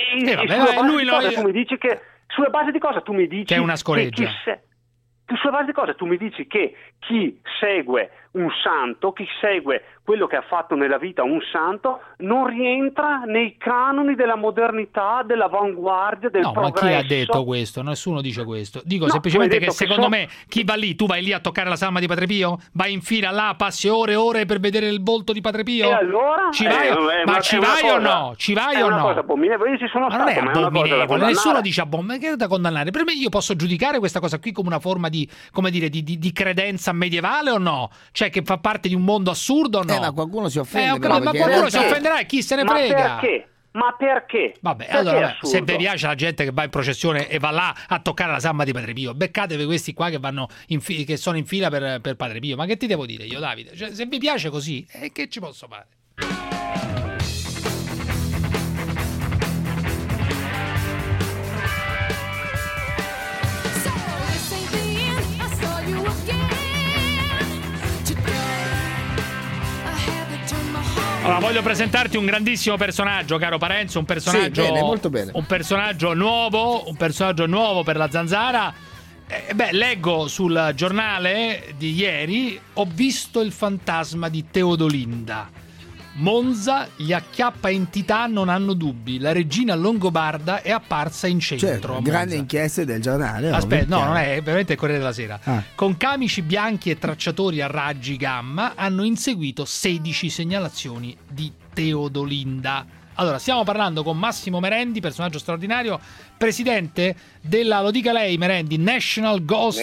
tu mi dici che sulla base di cosa tu mi dici che è una scoreggia? Sulla base di cosa tu mi dici che chi segue un santo, chi segue quello che ha fatto nella vita un santo, non rientra nei canoni della modernità, dell'avanguardia, del progresso? Ma chi ha detto questo? Nessuno dice questo. Dico semplicemente che secondo me chi va lì, tu vai lì a toccare la salma di Padre Pio? Vai in fila là, passi ore e ore per vedere il volto di Padre Pio? E allora? Ci vai? Ci vai o no? Ci vai o no? È una cosa abominevole, io ci sono stato, ma non è abominevole, nessuno dice abominevole, che è da condannare. Per me io posso giudicare questa cosa qui come una forma di, come dire, di credenza medievale o no? Cioè che fa parte di un mondo assurdo o no? Ma qualcuno si offende. Ma qualcuno si offenderà e chi se ne frega? Ma perché? Vabbè, allora se vi piace la gente che va in processione e va là a toccare la salma di Padre Pio, beccatevi questi qua che sono in fila per Padre Pio. Ma che ti devo dire io, Davide? Cioè, se vi piace così, che ci posso fare? Allora, voglio presentarti un grandissimo personaggio, caro Parenzo, un personaggio, sì, bene, molto bene. Un personaggio nuovo per la Zanzara. Leggo sul giornale di ieri, ho visto il fantasma di Teodolinda. Monza, gli acchiappa entità non hanno dubbi. La regina longobarda è apparsa in centro. Certo, grande inchieste del giornale. Aspetta, no, non è veramente il Corriere della Sera. Con camici bianchi e tracciatori a raggi gamma hanno inseguito 16 segnalazioni di Teodolinda. Allora, stiamo parlando con Massimo Merendi, personaggio straordinario, presidente della, lo dica lei Merendi, National Ghost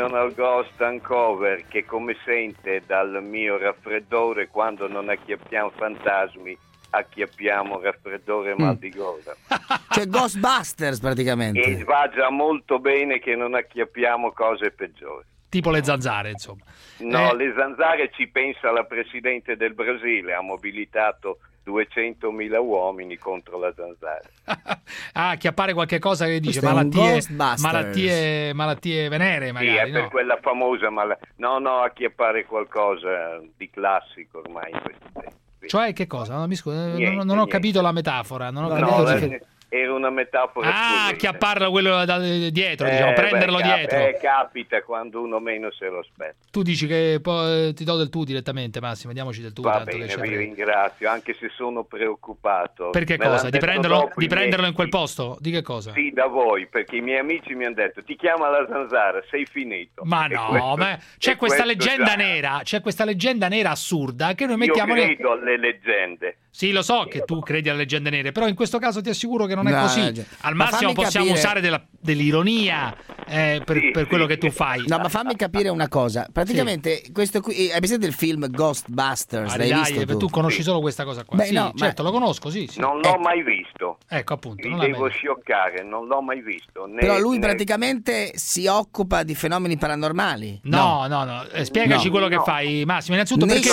Uncover, che come sente dal mio raffreddore, quando non acchiappiamo fantasmi, acchiappiamo raffreddore e mal di gola. Cioè Ghostbusters praticamente. E va già molto bene che non acchiappiamo cose peggiori. Tipo le zanzare, insomma. No, le zanzare ci pensa la Presidente del Brasile, ha mobilitato 200.000 uomini contro la zanzara. Acchiappare qualche cosa che dice malattie venere, magari. Sì, è per quella famosa acchiappare qualcosa di classico ormai in questi tempi. Cioè che cosa? No, mi scusa, non ho capito la metafora. Era una metafora. Acchiapparlo quello da dietro, diciamo, prenderlo dietro. Capita quando uno meno se lo aspetta. Tu dici che poi ti do del tu direttamente, Massimo, diamoci del tu. Va bene, vi ringrazio, anche se sono preoccupato. Per che cosa? Di prenderlo in quel posto? Di che cosa? Sì, da voi, perché i miei amici mi hanno detto: ti chiama la zanzara, sei finito. Ma no, c'è questa leggenda nera, assurda che noi mettiamo. Io credo alle leggende. Sì, lo so che tu credi alle leggende nere, però in questo caso ti assicuro che non è così. Al massimo possiamo usare dell'ironia per quello che tu fai. No, ma fammi capire una cosa. Praticamente questo qui, hai presente il film Ghostbusters? L'hai visto tu? Conosci solo questa cosa qua. Certo, lo conosco, sì. Non l'ho mai visto. Ecco, appunto. Mi devo scioccare, non l'ho mai visto. Però lui praticamente si occupa di fenomeni paranormali. No. Spiegaci quello che fai, Massimo. Innanzitutto perché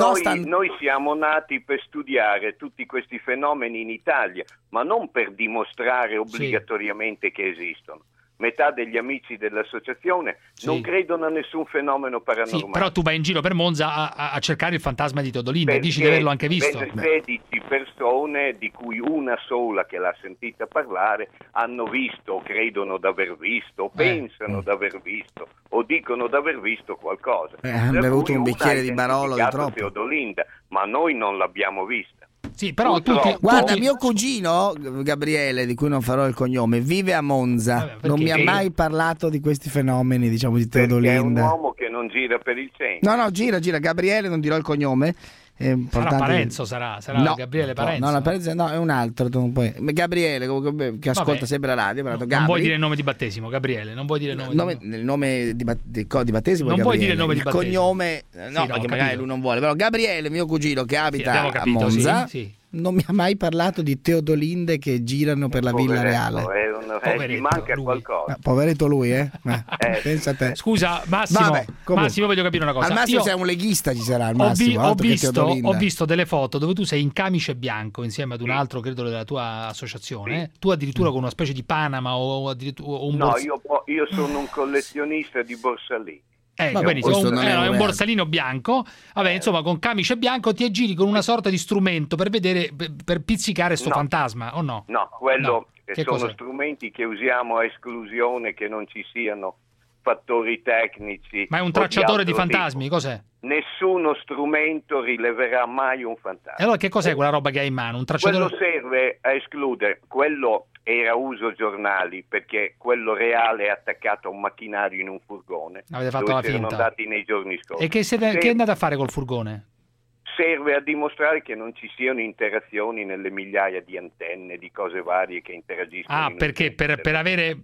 noi siamo nati per studiare tutti questi fenomeni in Italia, ma non per dimostrare obbligatoriamente che esistono. Metà degli amici dell'associazione non credono a nessun fenomeno paranormale. Sì, però tu vai in giro per Monza a cercare il fantasma di Teodolinda e dici di averlo anche visto. 16 persone, di cui una sola che l'ha sentita parlare, hanno visto, o credono d'aver visto, o pensano d'aver visto, o dicono d'aver visto qualcosa. Hanno bevuto un bicchiere di Barolo di troppo. Teodolinda, ma noi non l'abbiamo vista. Sì, però guarda, mio cugino Gabriele, di cui non farò il cognome, vive a Monza. Non mi ha mai parlato di questi fenomeni, diciamo, di Teodolinda. Perché è un uomo che non gira per il centro. No, gira. Gabriele, non dirò il cognome. Sarà Parenzo, sarà Gabriele Parenzo. No, Parenzo no, è un altro. Gabriele, che ascolta sempre la radio. Non vuoi dire il nome di battesimo, Gabriele? Non vuoi dire il nome di battesimo? Non vuoi dire il nome di battesimo? Cognome, perché magari lui non vuole. Però Gabriele, mio cugino che abita a Monza, non mi ha mai parlato di Teodolinde che girano per la Villa Reale. Gli manca qualcosa. Poveretto lui, pensa a te. Scusa, Massimo, voglio capire una cosa. Al massimo sei un leghista, ci sarà al massimo. Ho visto delle foto dove tu sei in camice bianco insieme ad un altro, credo, della tua associazione. Tu addirittura con una specie di Panama o addirittura un io sono un collezionista di borsalini. Benissimo, è un borsalino bianco, insomma, con camice bianco ti giri con una sorta di strumento per vedere, per pizzicare sto fantasma, o no? No, quello sono strumenti che usiamo a esclusione che non ci siano fattori tecnici. Ma è un tracciatore di fantasmi, cos'è? Nessuno strumento rileverà mai un fantasma. E allora che cos'è quella roba che hai in mano? Un tracciatore? Quello serve a escludere, quello era uso giornali, perché quello reale è attaccato a un macchinario in un furgone. Avete fatto la finta. Sono andati nei giorni scorsi. E che è andate a fare col furgone? Serve a dimostrare che non ci siano interazioni nelle migliaia di antenne, di cose varie che interagiscono. Perché per avere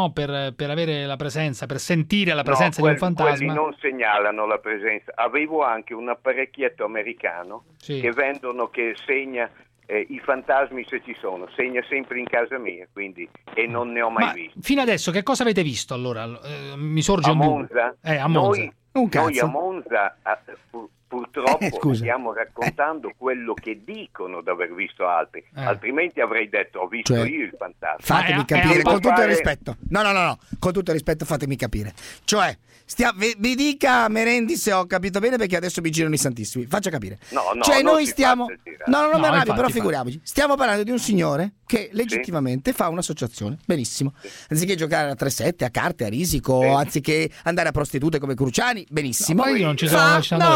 la presenza, per sentire la presenza di un fantasma. Quelli non segnalano la presenza. Avevo anche un apparecchietto americano che vendono, che segna i fantasmi se ci sono, segna sempre in casa mia, quindi, e non ne ho mai visto. Fino adesso che cosa avete visto allora? Mi sorge un dubbio. A Monza? Noi a Monza purtroppo stiamo raccontando quello che dicono di aver visto altri, altrimenti avrei detto ho visto io il fantasma. Fatemi capire, con tutto il rispetto. No, con tutto il rispetto fatemi capire. Cioè, vi dica Merendi se ho capito bene, perché adesso mi girano i santissimi. Faccia capire. Cioè noi stiamo non mi arrabbio, però figuriamoci. Stiamo parlando di un signore che legittimamente fa un'associazione. Benissimo. Anziché giocare a 3-7, a carte, a risico, anziché andare a prostitute come Cruciani, benissimo. Ma io non ci sono no,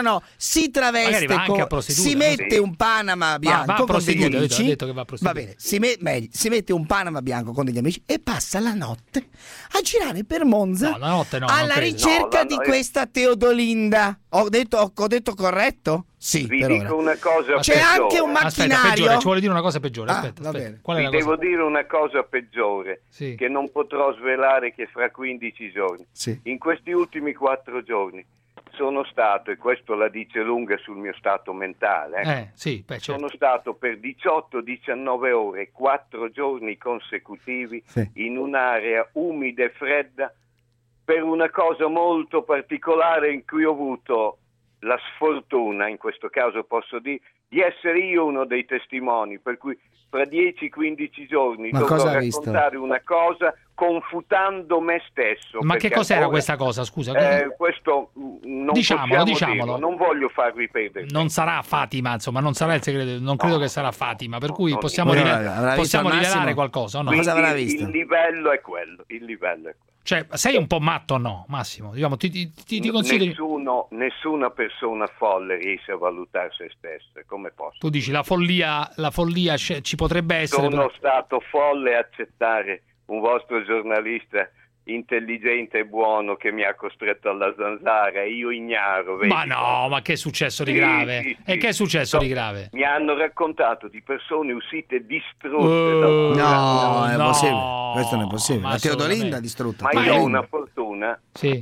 no, si traveste, si mette un Panama bianco con degli amici. Ho detto che va a va bene, si mette un Panama bianco con degli amici e passa la notte a girare per Monza alla ricerca di questa Teodolinda. Ho detto corretto? Sì, vi dico una cosa c'è peggiore. Anche un macchinario. Ci vuole dire una cosa peggiore. Aspetta. Qual è la cosa? Devo dire una cosa peggiore che non potrò svelare che fra 15 giorni. In questi ultimi 4 giorni sono stato, e questo la dice lunga sul mio stato mentale, sono stato per 18-19 ore, 4 giorni consecutivi in un'area umida e fredda per una cosa molto particolare in cui ho avuto la sfortuna, in questo caso posso dire, di essere io uno dei testimoni, per cui fra 10-15 giorni dovrò raccontare una cosa confutando me stesso. Ma che cos'era questa cosa, scusa? Questo non diciamolo. dirlo, non voglio far ripetere. Non sarà Fatima, insomma, non sarà il segreto, non credo che sarà Fatima, per cui possiamo rivelare qualcosa, no? Cosa avrà visto? Il livello è quello. Cioè, sei un po' matto o no, Massimo? Diciamo, ti consideri... Nessuna persona folle riesce a valutare se stessa, come posso? Tu dici la follia ci potrebbe essere... Sono stato folle a accettare un vostro giornalista intelligente e buono che mi ha costretto alla zanzara e io ignaro. Vedi? Ma no, ma che è successo di grave? Sì. E che è successo di grave? Mi hanno raccontato di persone uscite distrutte no, è possibile. Questo non è possibile. La Teodolinda distrutta. Ma io ho una fortuna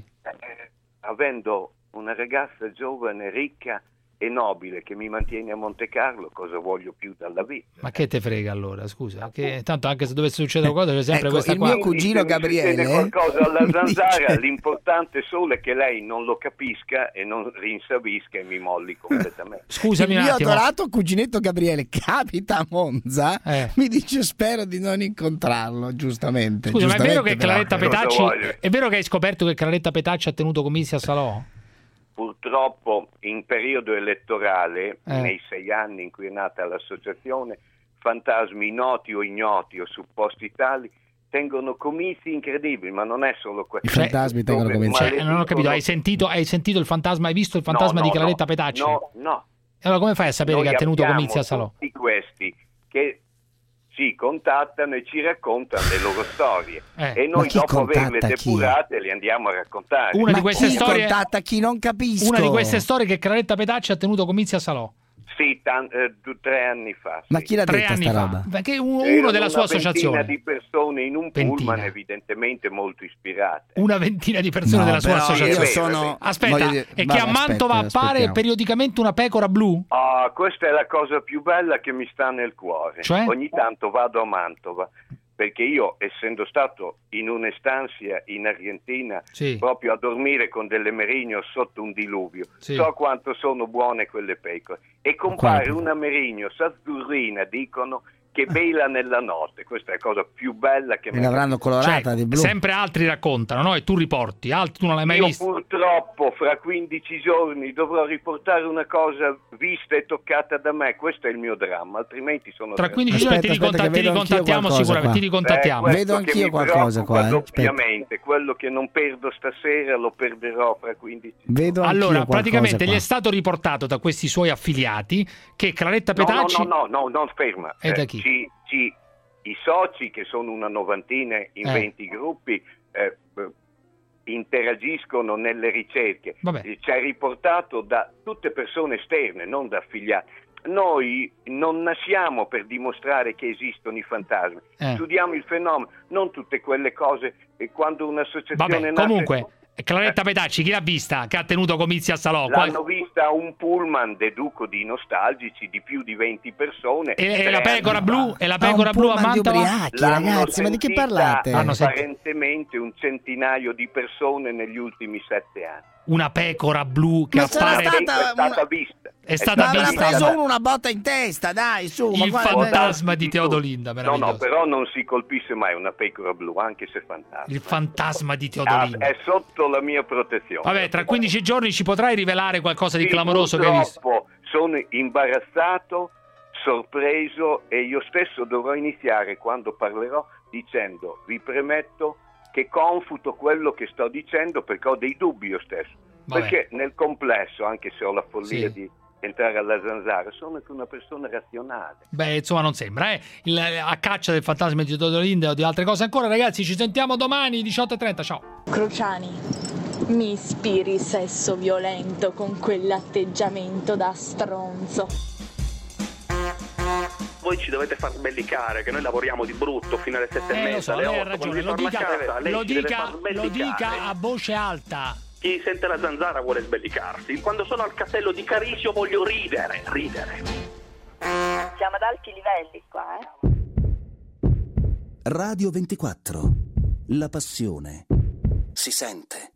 avendo una ragazza giovane, ricca e nobile che mi mantiene a Monte Carlo, cosa voglio più dalla vita? Ma che te frega allora, scusa? Che tanto anche se dovesse succedere qualcosa c'è sempre questa qua. Il mio cugino Gabriele qualcosa alla zanzara, l'importante solo è che lei non lo capisca e non rinsavisca e mi molli completamente. Scusami un attimo. Il mio adorato cuginetto Gabriele capita a Monza, mi dice spero di non incontrarlo, giustamente. Scusa, ma è vero che Claretta Petacci è vero che hai scoperto che Claretta Petacci ha tenuto comizi a Salò? Purtroppo in periodo elettorale, nei 6 anni in cui è nata l'associazione, fantasmi noti o ignoti o supposti tali tengono comizi incredibili, ma non è solo questo. I fantasmi tengono comizi. Non ho capito, hai sentito il fantasma, hai visto il fantasma di Claretta Petacci? No. Allora come fai a sapere che ha tenuto comizi a Salò? Tutti questi che ci contattano e ci raccontano le loro storie e noi dopo averle depurate le andiamo a raccontare. Una di queste storie contatta chi non capisco. Una di queste storie che Claretta Petacci ha tenuto comizi a Salò. Sì, 3 anni fa. Ma chi l'ha detta sta roba? Perché uno della sua associazione. Una ventina di persone in un pullman evidentemente molto ispirate. Una ventina di persone della sua associazione. Aspetta, e che a Mantova appare periodicamente una pecora blu? Questa è la cosa più bella che mi sta nel cuore. Cioè? Ogni tanto vado a Mantova perché io, essendo stato in un'estancia in Argentina, proprio a dormire con delle merigno sotto un diluvio, so quanto sono buone quelle pecore. E compare una merigno azzurrina, dicono, che vela nella notte. Questa è la cosa più bella che mi l'avranno colorata di blu. Sempre altri raccontano, no? E tu riporti, altri tu non l'hai mai visto. Purtroppo fra 15 giorni dovrò riportare una cosa vista e toccata da me. Questo è il mio dramma, altrimenti sono tra 15 giorni ti ricontattiamo sicuramente, ti ricontattiamo. Vedo anch'io qualcosa qua. Ovviamente, quello che non perdo stasera lo perderò fra 15 giorni. Allora, praticamente gli è stato riportato da questi suoi affiliati che Claretta Petacci... No, ferma. E da chi? I soci, che sono una novantina in 20 gruppi, interagiscono nelle ricerche. Ci è riportato da tutte persone esterne, non da affiliati. Noi non nasciamo per dimostrare che esistono i fantasmi, studiamo il fenomeno, non tutte quelle cose. E quando un'associazione nasce... Comunque, Claretta Petacci, chi l'ha vista che ha tenuto comizi a Salò? L'hanno vista un pullman, deduco, di nostalgici, di più di 20 persone. E la pecora blu? E la pecora blu a Mantova? Ragazzi, ma di che parlate? Apparentemente un centinaio di persone negli ultimi 7 anni. Una pecora blu che appare... è stata vista. È stata vista. Ha preso uno una botta in testa, dai, su. Il fantasma di Teodolinda, meraviglioso. No, però non si colpisce mai una pecora blu, anche se fantasma. Il fantasma di Teodolinda. È sotto la mia protezione. Vabbè, tra 15 giorni ci potrai rivelare qualcosa di clamoroso che hai visto? Sono imbarazzato, sorpreso, e io stesso dovrò iniziare, quando parlerò, dicendo: vi premetto che confuto quello che sto dicendo perché ho dei dubbi io stesso. Perché nel complesso, anche se ho la follia di entrare alla Zanzara, sono anche una persona razionale. Beh, insomma, non sembra, a caccia del fantasma di Dodolinde o di altre cose ancora. Ragazzi, ci sentiamo domani 18:30, ciao. Cruciani, mi ispiri sesso violento con quell'atteggiamento da stronzo. Voi ci dovete far sbellicare, che noi lavoriamo di brutto fino alle 7:30, lo so, alle 8. lei ha ragione, lo dica a voce alta. Chi sente la Zanzara vuole sbellicarsi. Quando sono al castello di Carisio voglio ridere. Siamo ad alti livelli qua, Radio 24. La passione si sente.